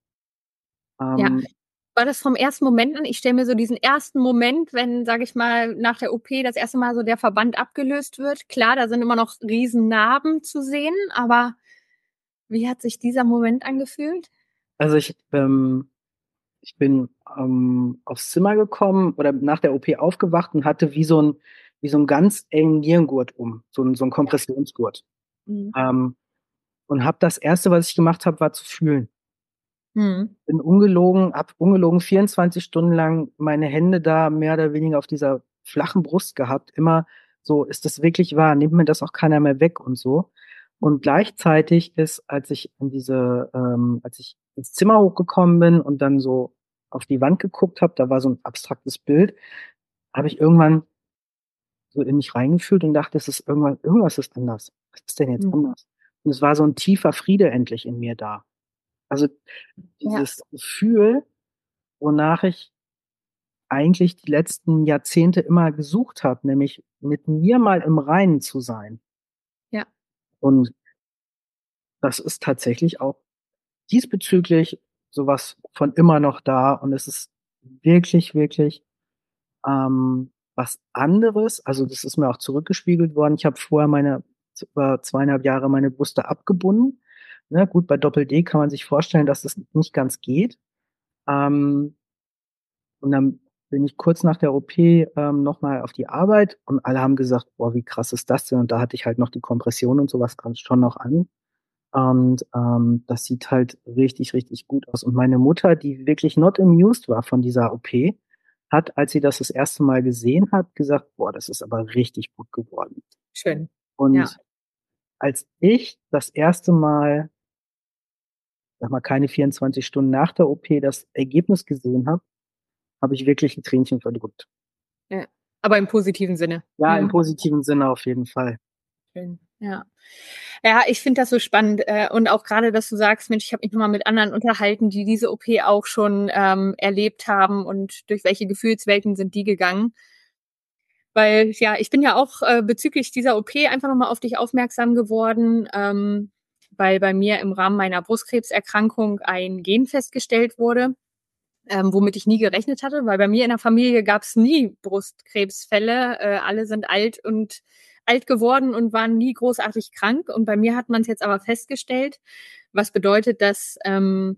Ja. Ähm, War das vom ersten Moment an? Ich stelle mir so diesen ersten Moment, wenn, sage ich mal, nach der O P das erste Mal so der Verband abgelöst wird. Klar, da sind immer noch Riesennarben zu sehen, aber wie hat sich dieser Moment angefühlt? also ich, ähm, ich bin ähm, aufs Zimmer gekommen oder nach der O P aufgewacht und hatte wie so ein, wie so ein ganz engen Nierengurt um, so ein, so ein Ja. Kompressionsgurt. Mhm. Ähm, und habe das Erste, was ich gemacht habe, war zu fühlen. Mhm. Bin ungelogen, hab ungelogen vierundzwanzig Stunden lang meine Hände da mehr oder weniger auf dieser flachen Brust gehabt. Immer so, ist das wirklich wahr? Nimmt mir das auch keiner mehr weg und so. Und gleichzeitig ist, als ich in diese, ähm, als ich ins Zimmer hochgekommen bin und dann so auf die Wand geguckt habe, da war so ein abstraktes Bild, habe ich irgendwann so in mich reingefühlt und dachte, es ist irgendwann, irgendwas ist anders. Was ist denn jetzt Mhm. anders? Und es war so ein tiefer Friede endlich in mir da. Also Ja, dieses Gefühl, wonach ich eigentlich die letzten Jahrzehnte immer gesucht habe, nämlich mit mir mal im Reinen zu sein. ja, Und das ist tatsächlich auch diesbezüglich sowas von immer noch da. Und es ist wirklich, wirklich ähm, was anderes. Also das ist mir auch zurückgespiegelt worden. Ich habe vorher meine über zweieinhalb Jahre meine Brüste abgebunden. Ne, gut, bei Doppel-D kann man sich vorstellen, dass das nicht ganz geht. Ähm, Und dann bin ich kurz nach der O P ähm, nochmal auf die Arbeit und alle haben gesagt, boah, wie krass ist das denn? Und da hatte ich halt noch die Kompression und sowas ganz schon noch an. Und ähm, das sieht halt richtig, richtig gut aus. Und meine Mutter, die wirklich not amused war von dieser O P, hat, als sie das das erste Mal gesehen hat, gesagt, boah, das ist aber richtig gut geworden. schön. Ja, Und als ich das erste Mal, sag mal, keine vierundzwanzig Stunden nach der O P das Ergebnis gesehen habe, habe ich wirklich ein Tränchen verdrückt. ja. Aber im positiven Sinne. Ja, im Mhm. positiven Sinne auf jeden Fall. Schön. Ja. Ja, ich finde das so spannend. Äh, und auch gerade, dass du sagst, Mensch, ich habe mich nochmal mit anderen unterhalten, die diese O P auch schon ähm, erlebt haben und durch welche Gefühlswelten sind die gegangen. Weil, ja, ich bin ja auch äh, bezüglich dieser O P einfach nochmal auf dich aufmerksam geworden, ähm, weil bei mir im Rahmen meiner Brustkrebserkrankung ein Gen festgestellt wurde, ähm, womit ich nie gerechnet hatte, weil bei mir in der Familie gab es nie Brustkrebsfälle. Äh, alle sind alt und alt geworden und waren nie großartig krank. Und bei mir hat man es jetzt aber festgestellt, was bedeutet, dass ähm,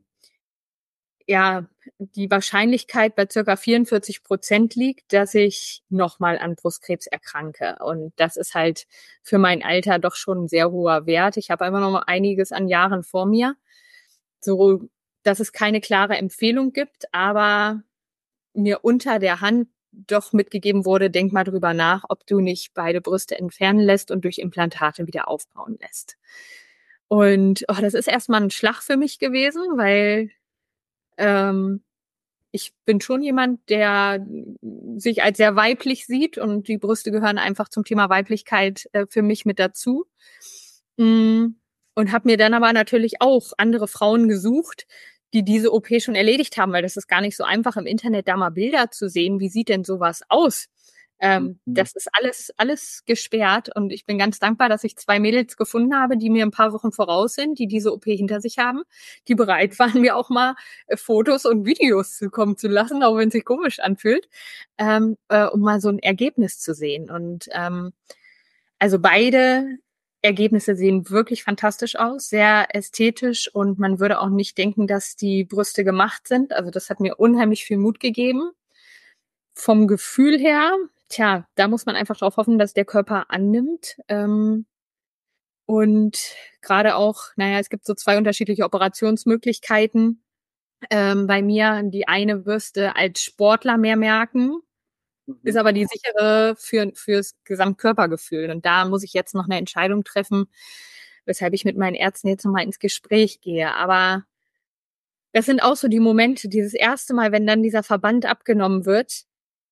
ja die Wahrscheinlichkeit bei circa vierundvierzig Prozent liegt, dass ich nochmal an Brustkrebs erkranke. Und das ist halt für mein Alter doch schon ein sehr hoher Wert. Ich habe immer noch einiges an Jahren vor mir, so dass es keine klare Empfehlung gibt, aber mir unter der Hand doch mitgegeben wurde, denk mal drüber nach, ob du nicht beide Brüste entfernen lässt und durch Implantate wieder aufbauen lässt. Und oh, das ist erstmal ein Schlag für mich gewesen, weil ähm, ich bin schon jemand, der sich als sehr weiblich sieht und die Brüste gehören einfach zum Thema Weiblichkeit äh, für mich mit dazu. Mm, und habe mir dann aber natürlich auch andere Frauen gesucht, die diese O P schon erledigt haben, weil das ist gar nicht so einfach im Internet da mal Bilder zu sehen. Wie sieht denn sowas aus? Ähm, Mhm. das ist alles, alles gesperrt und ich bin ganz dankbar, dass ich zwei Mädels gefunden habe, die mir ein paar Wochen voraus sind, die diese O P hinter sich haben, die bereit waren, mir auch mal äh, Fotos und Videos zukommen zu lassen, auch wenn es sich komisch anfühlt, ähm, äh, um mal so ein Ergebnis zu sehen. Und ähm, also beide Ergebnisse sehen wirklich fantastisch aus, sehr ästhetisch und man würde auch nicht denken, dass die Brüste gemacht sind. Also das hat mir unheimlich viel Mut gegeben. Vom Gefühl her, tja, da muss man einfach drauf hoffen, dass der Körper annimmt. Ähm, und gerade auch, naja, es gibt so zwei unterschiedliche Operationsmöglichkeiten. ähm, bei mir. Die eine wirst du als Sportler mehr merken, Mhm. ist aber die sichere für, fürs Gesamtkörpergefühl. Und da muss ich jetzt noch eine Entscheidung treffen, weshalb ich mit meinen Ärzten jetzt nochmal ins Gespräch gehe. Aber das sind auch so die Momente, dieses erste Mal, wenn dann dieser Verband abgenommen wird,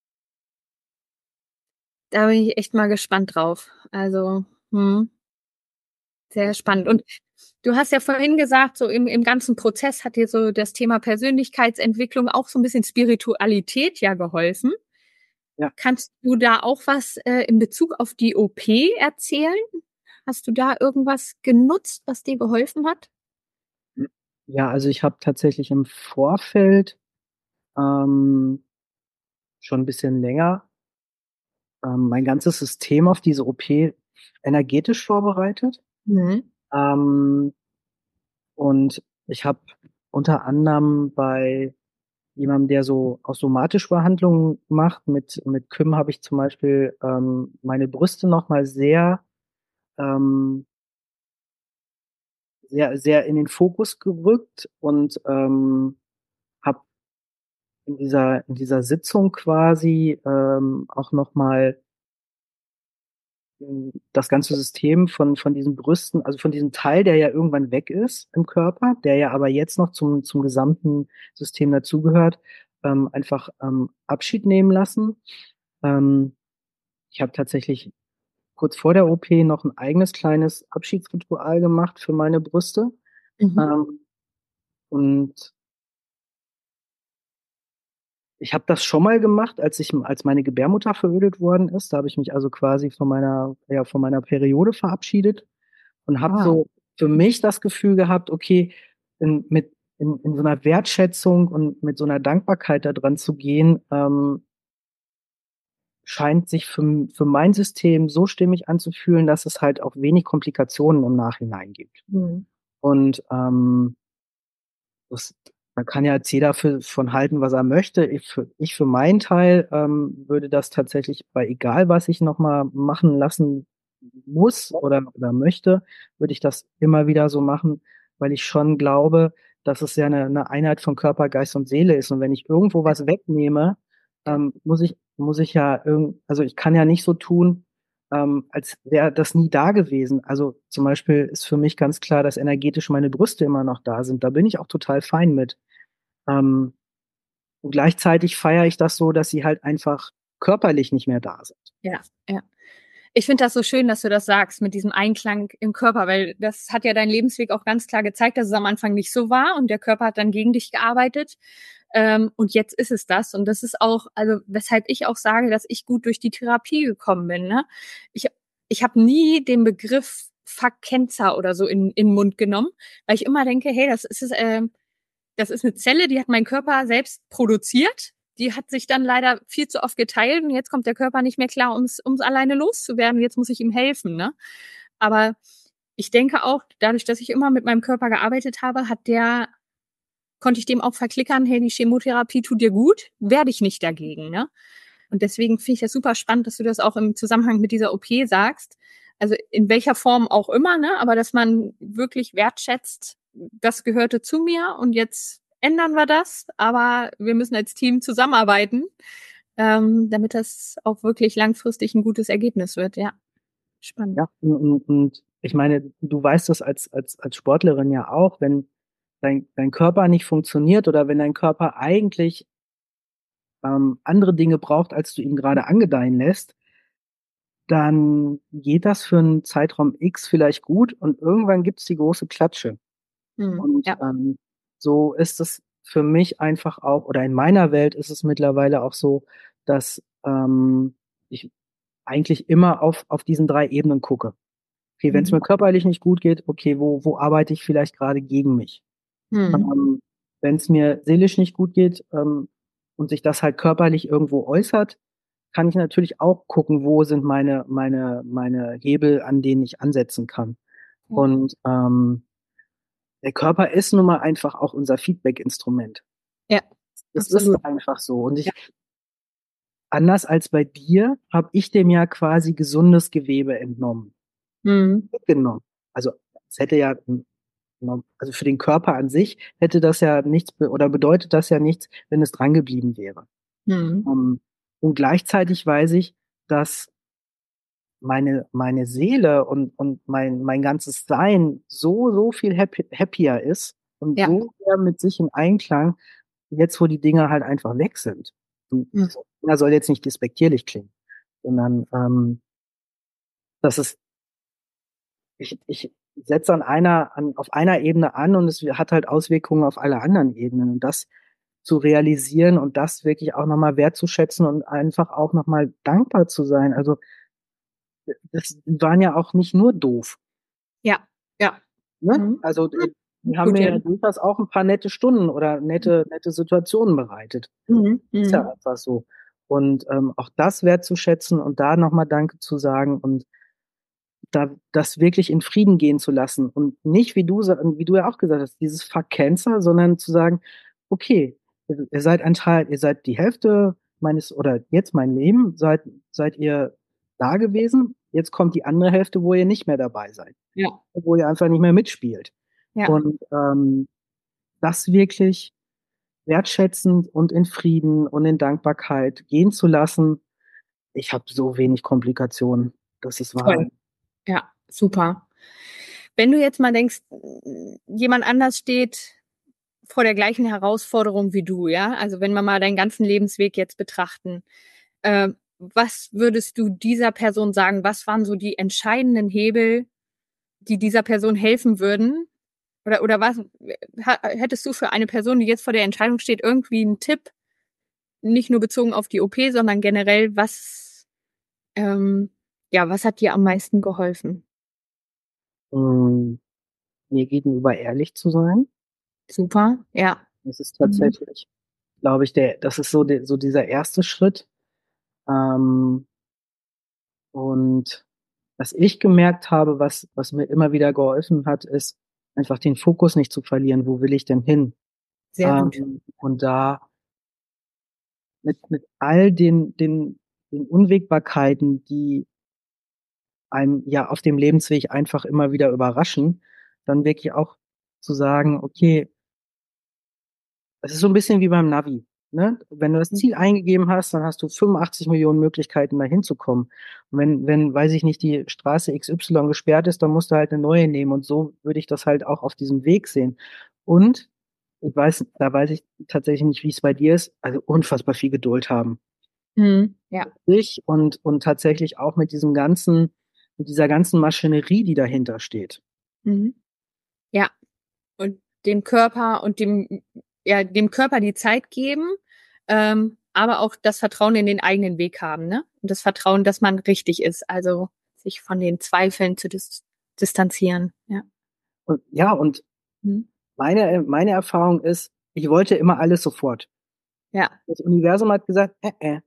da bin ich echt mal gespannt drauf. Also, hm, sehr spannend. Und du hast ja vorhin gesagt, so im, im ganzen Prozess hat dir so das Thema Persönlichkeitsentwicklung, auch so ein bisschen Spiritualität ja geholfen. Ja. Kannst du da auch was äh, in Bezug auf die O P erzählen? Hast du da irgendwas genutzt, was dir geholfen hat? Ja, also ich habe tatsächlich im Vorfeld ähm, schon ein bisschen länger ähm, mein ganzes System auf diese O P energetisch vorbereitet. Mhm. Ähm, und ich habe unter anderem bei jemandem, der so auch somatische Behandlungen macht, mit, mit Kym habe ich zum Beispiel ähm, meine Brüste nochmal sehr, ähm, sehr, sehr in den Fokus gerückt und ähm, habe in dieser, in dieser Sitzung quasi ähm, auch nochmal das ganze System von, von diesen Brüsten, also von diesem Teil, der ja irgendwann weg ist im Körper, der ja aber jetzt noch zum, zum gesamten System dazugehört, ähm, einfach ähm, Abschied nehmen lassen. Ähm, ich habe tatsächlich kurz vor der O P noch ein eigenes kleines Abschiedsritual gemacht für meine Brüste. Mhm. Ähm, und ich habe das schon mal gemacht, als ich, als meine Gebärmutter verödet worden ist. Da habe ich mich also quasi von meiner, ja, von meiner Periode verabschiedet und habe Wow. so für mich das Gefühl gehabt, okay, in, mit in, in so einer Wertschätzung und mit so einer Dankbarkeit da dran zu gehen, ähm, scheint sich für, für mein System so stimmig anzufühlen, dass es halt auch wenig Komplikationen im Nachhinein gibt. Mhm. Und ähm, das, da kann ja jetzt jeder für, von halten, was er möchte. Ich für, ich für meinen Teil ähm, würde das tatsächlich bei egal, was ich nochmal machen lassen muss oder, oder möchte, würde ich das immer wieder so machen, weil ich schon glaube, dass es ja eine, eine Einheit von Körper, Geist und Seele ist. Und wenn ich irgendwo was wegnehme, Ja. ähm, muss ich, muss ich ja irgend, also ich kann ja nicht so tun, ähm, als wäre das nie da gewesen. Also zum Beispiel ist für mich ganz klar, dass energetisch meine Brüste immer noch da sind. Da bin ich auch total fein mit. Ähm, und gleichzeitig feiere ich das so, dass sie halt einfach körperlich nicht mehr da sind. Ja, ja. Ich finde das so schön, dass du das sagst mit diesem Einklang im Körper, weil das hat ja dein Lebensweg auch ganz klar gezeigt, dass es am Anfang nicht so war und der Körper hat dann gegen dich gearbeitet. Ähm, und jetzt ist es das. Und das ist auch, also weshalb ich auch sage, dass ich gut durch die Therapie gekommen bin. Ne? Ich, ich habe nie den Begriff Verkenzer oder so in, in den Mund genommen, weil ich immer denke, hey, das ist, äh, das ist eine Zelle, die hat mein Körper selbst produziert. Die hat sich dann leider viel zu oft geteilt und jetzt kommt der Körper nicht mehr klar, ums, ums alleine loszuwerden. Jetzt muss ich ihm helfen. Ne? Aber ich denke auch, dadurch, dass ich immer mit meinem Körper gearbeitet habe, hat der, konnte ich dem auch verklickern, hey, die Chemotherapie tut dir gut, werde ich nicht dagegen. Ne? Und deswegen finde ich das super spannend, dass du das auch im Zusammenhang mit dieser O P sagst. Also in welcher Form auch immer, ne? Aber dass man wirklich wertschätzt, das gehörte zu mir und jetzt ändern wir das, aber wir müssen als Team zusammenarbeiten, ähm, damit das auch wirklich langfristig ein gutes Ergebnis wird. Ja, spannend. Ja, und, und ich meine, du weißt das als, als, als Sportlerin ja auch, wenn dein, dein Körper nicht funktioniert oder wenn dein Körper eigentlich ähm, andere Dinge braucht, als du ihm gerade angedeihen lässt, dann geht das für einen Zeitraum X vielleicht gut und irgendwann gibt's die große Klatsche. Hm. Und Ja. ähm, so ist es für mich einfach auch, oder in meiner Welt ist es mittlerweile auch so, dass ähm, ich eigentlich immer auf, auf diesen drei Ebenen gucke. Okay, wenn es Mhm. mir körperlich nicht gut geht, okay, wo, wo arbeite ich vielleicht gerade gegen mich? Hm. Ähm, wenn es mir seelisch nicht gut geht ähm, und sich das halt körperlich irgendwo äußert, kann ich natürlich auch gucken, wo sind meine, meine, meine Hebel, an denen ich ansetzen kann. Ja, Und ähm, der Körper ist nun mal einfach auch unser Feedback-Instrument. ja, Das ist absolut. einfach so. Und Ja. ich, anders als bei dir, habe ich dem ja quasi gesundes Gewebe entnommen, Hm. genommen. Also es hätte ja also für den Körper an sich hätte das ja nichts be- oder bedeutet das ja nichts, wenn es dran geblieben wäre. Mhm. Um, und gleichzeitig weiß ich, dass meine, meine Seele und, und mein, mein ganzes Sein so, so viel happy, happier ist und Ja. so sehr mit sich in Einklang, jetzt wo die Dinge halt einfach weg sind. Und Mhm. das soll jetzt nicht despektierlich klingen, sondern ähm, das ist, ich, ich setze an einer, an, auf einer Ebene an und es hat halt Auswirkungen auf alle anderen Ebenen. Und das zu realisieren und das wirklich auch nochmal wertzuschätzen und einfach auch nochmal dankbar zu sein. Also das waren ja auch nicht nur doof. Ja. Ja. Ne? Mhm. Also äh, die haben Gut, mir ja. ja durchaus auch ein paar nette Stunden oder nette, nette Situationen bereitet. Mhm. Ist ja Mhm. einfach so. Und ähm, auch das wertzuschätzen und da nochmal Danke zu sagen und da das wirklich in Frieden gehen zu lassen und nicht, wie du, sa- wie du ja auch gesagt hast, dieses Fuck Cancer, sondern zu sagen, okay, ihr ihr seid ein Teil, ihr seid die Hälfte meines oder jetzt mein Leben, seid, seid ihr da gewesen, jetzt kommt die andere Hälfte, wo ihr nicht mehr dabei seid, Ja. wo ihr einfach nicht mehr mitspielt. Ja. Und ähm, das wirklich wertschätzend und in Frieden und in Dankbarkeit gehen zu lassen. Ich habe so wenig Komplikationen. Das ist Toll. Wahnsinn. Ja. Super. Wenn du jetzt mal denkst, jemand anders steht vor der gleichen Herausforderung wie du, ja? Also wenn wir mal deinen ganzen Lebensweg jetzt betrachten, äh, was würdest du dieser Person sagen? Was waren so die entscheidenden Hebel, die dieser Person helfen würden? Oder, oder was ha- hättest du für eine Person, die jetzt vor der Entscheidung steht, irgendwie einen Tipp, nicht nur bezogen auf die O P, sondern generell, was, ähm, ja, was hat dir am meisten geholfen? Mm, mir gegenüber ehrlich zu sein. Super, ja. Das ist Mhm. tatsächlich, glaube ich, der, das ist so, der, so dieser erste Schritt. Ähm, und was ich gemerkt habe, was, was mir immer wieder geholfen hat, ist einfach den Fokus nicht zu verlieren. Wo will ich denn hin? Sehr gut. Ähm, und da mit, mit all den, den, den Unwägbarkeiten, die einem ja auf dem Lebensweg einfach immer wieder überraschen, dann wirklich auch zu sagen, okay, es ist so ein bisschen wie beim Navi. Ne? Wenn du das Ziel eingegeben hast, dann hast du fünfundachtzig Millionen Möglichkeiten, da hinzukommen. Und wenn, wenn, weiß ich nicht, die Straße X Y gesperrt ist, dann musst du halt eine neue nehmen. Und so würde ich das halt auch auf diesem Weg sehen. Und ich weiß, da weiß ich tatsächlich nicht, wie es bei dir ist, also unfassbar viel Geduld haben. Mhm. Ja. Ich und, und tatsächlich auch mit diesem ganzen, mit dieser ganzen Maschinerie, die dahinter steht. Mhm. Ja. Und dem Körper und dem, ja, dem Körper die Zeit geben, ähm, aber auch das Vertrauen in den eigenen Weg haben, ne? Und das Vertrauen, dass man richtig ist, also sich von den Zweifeln zu dis distanzieren. Ja. Und ja, und Mhm. meine, meine Erfahrung ist, ich wollte immer alles sofort. Ja. Das Universum hat gesagt, äh, äh,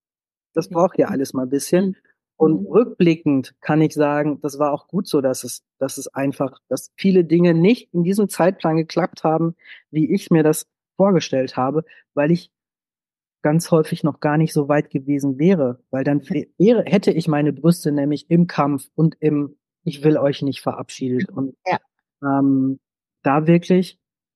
das braucht ja alles mal ein bisschen. Mhm. Und Mhm. rückblickend kann ich sagen, das war auch gut so, dass es, dass es einfach, dass viele Dinge nicht in diesem Zeitplan geklappt haben, wie ich mir das vorgestellt habe, weil ich ganz häufig noch gar nicht so weit gewesen wäre, weil dann wäre, hätte ich meine Brüste nämlich im Kampf und im Ich will euch nicht verabschiedet. Und Ja. ähm, da wirklich,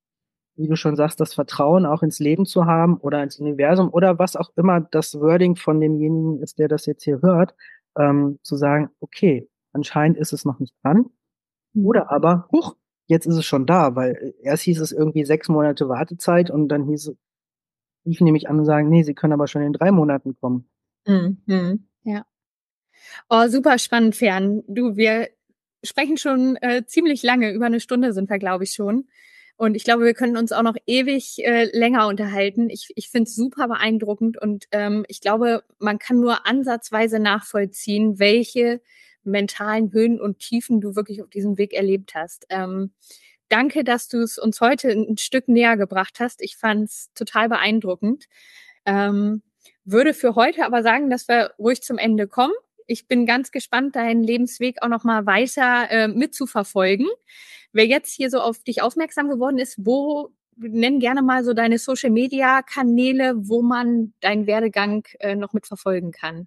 wie du schon sagst, das Vertrauen auch ins Leben zu haben oder ins Universum oder was auch immer das Wording von demjenigen ist, der das jetzt hier hört, ähm, zu sagen, okay, anscheinend ist es noch nicht dran. Mhm. Oder aber, huch, jetzt ist es schon da, weil erst hieß es irgendwie sechs Monate Wartezeit und dann hieß es, riefen die mich an und sagen, nee, sie können aber schon in drei Monaten kommen. Mhm. Mhm. Ja. Oh, super spannend, Fern. Du, wir sprechen schon äh, ziemlich lange, über eine Stunde sind wir, glaube ich, schon. Und ich glaube, wir können uns auch noch ewig äh, länger unterhalten. Ich, ich finde es super beeindruckend und ähm, ich glaube, man kann nur ansatzweise nachvollziehen, welche mentalen Höhen und Tiefen du wirklich auf diesem Weg erlebt hast. Ähm, danke, dass du es uns heute ein Stück näher gebracht hast. Ich fand es total beeindruckend. Ähm, würde für heute aber sagen, dass wir ruhig zum Ende kommen. Ich bin ganz gespannt, deinen Lebensweg auch noch mal weiter äh, mitzuverfolgen. Wer jetzt hier so auf dich aufmerksam geworden ist, wo nenn gerne mal so deine Social Media Kanäle, wo man deinen Werdegang äh, noch mitverfolgen kann.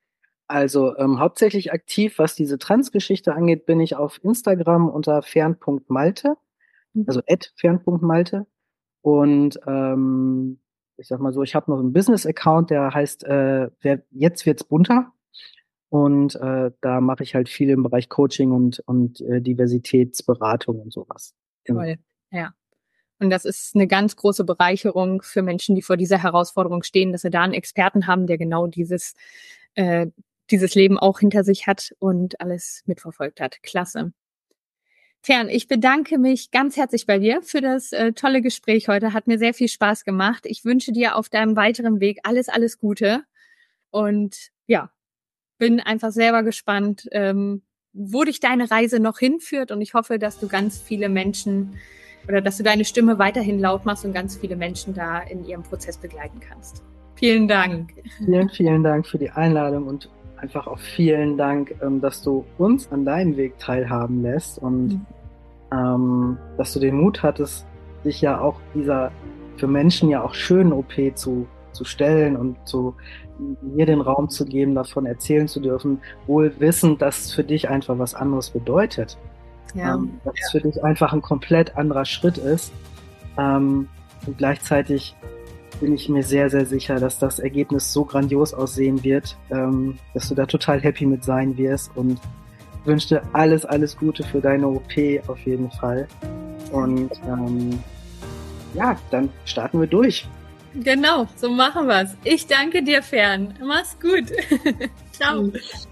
Also ähm, hauptsächlich aktiv, was diese Trans-Geschichte angeht, bin ich auf Instagram unter fern punkt malte. mhm. also at fern.malte. Und ähm, ich sag mal so, ich habe noch einen Business-Account, der heißt äh, wer, jetzt wird's bunter. Und äh, da mache ich halt viel im Bereich Coaching und, und äh, Diversitätsberatung und sowas. Toll, ja. Und das ist eine ganz große Bereicherung für Menschen, die vor dieser Herausforderung stehen, dass sie da einen Experten haben, der genau dieses, äh, dieses Leben auch hinter sich hat und alles mitverfolgt hat. Klasse. Fern, ich bedanke mich ganz herzlich bei dir für das äh, tolle Gespräch heute. Hat mir sehr viel Spaß gemacht. Ich wünsche dir auf deinem weiteren Weg alles, alles Gute. Und ja, bin einfach selber gespannt, ähm, wo dich deine Reise noch hinführt. Und ich hoffe, dass du ganz viele Menschen oder dass du deine Stimme weiterhin laut machst und ganz viele Menschen da in ihrem Prozess begleiten kannst. Vielen Dank. Vielen, vielen Dank für die Einladung und einfach auch vielen Dank, ähm, dass du uns an deinem Weg teilhaben lässt und mhm. ähm, dass du den Mut hattest, dich ja auch dieser für Menschen ja auch schönen O P zu, zu stellen und zu mir den Raum zu geben, davon erzählen zu dürfen, wohl wissend, dass es für dich einfach was anderes bedeutet. Ja, ähm, dass ja. es für dich einfach ein komplett anderer Schritt ist. Ähm, und gleichzeitig bin ich mir sehr, sehr sicher, dass das Ergebnis so grandios aussehen wird, ähm, dass du da total happy mit sein wirst und wünsche dir alles, alles Gute für deine O P auf jeden Fall. Und ähm, ja, dann starten wir durch. Genau, so machen wir's. Ich danke dir, Fern. Mach's gut. Ciao.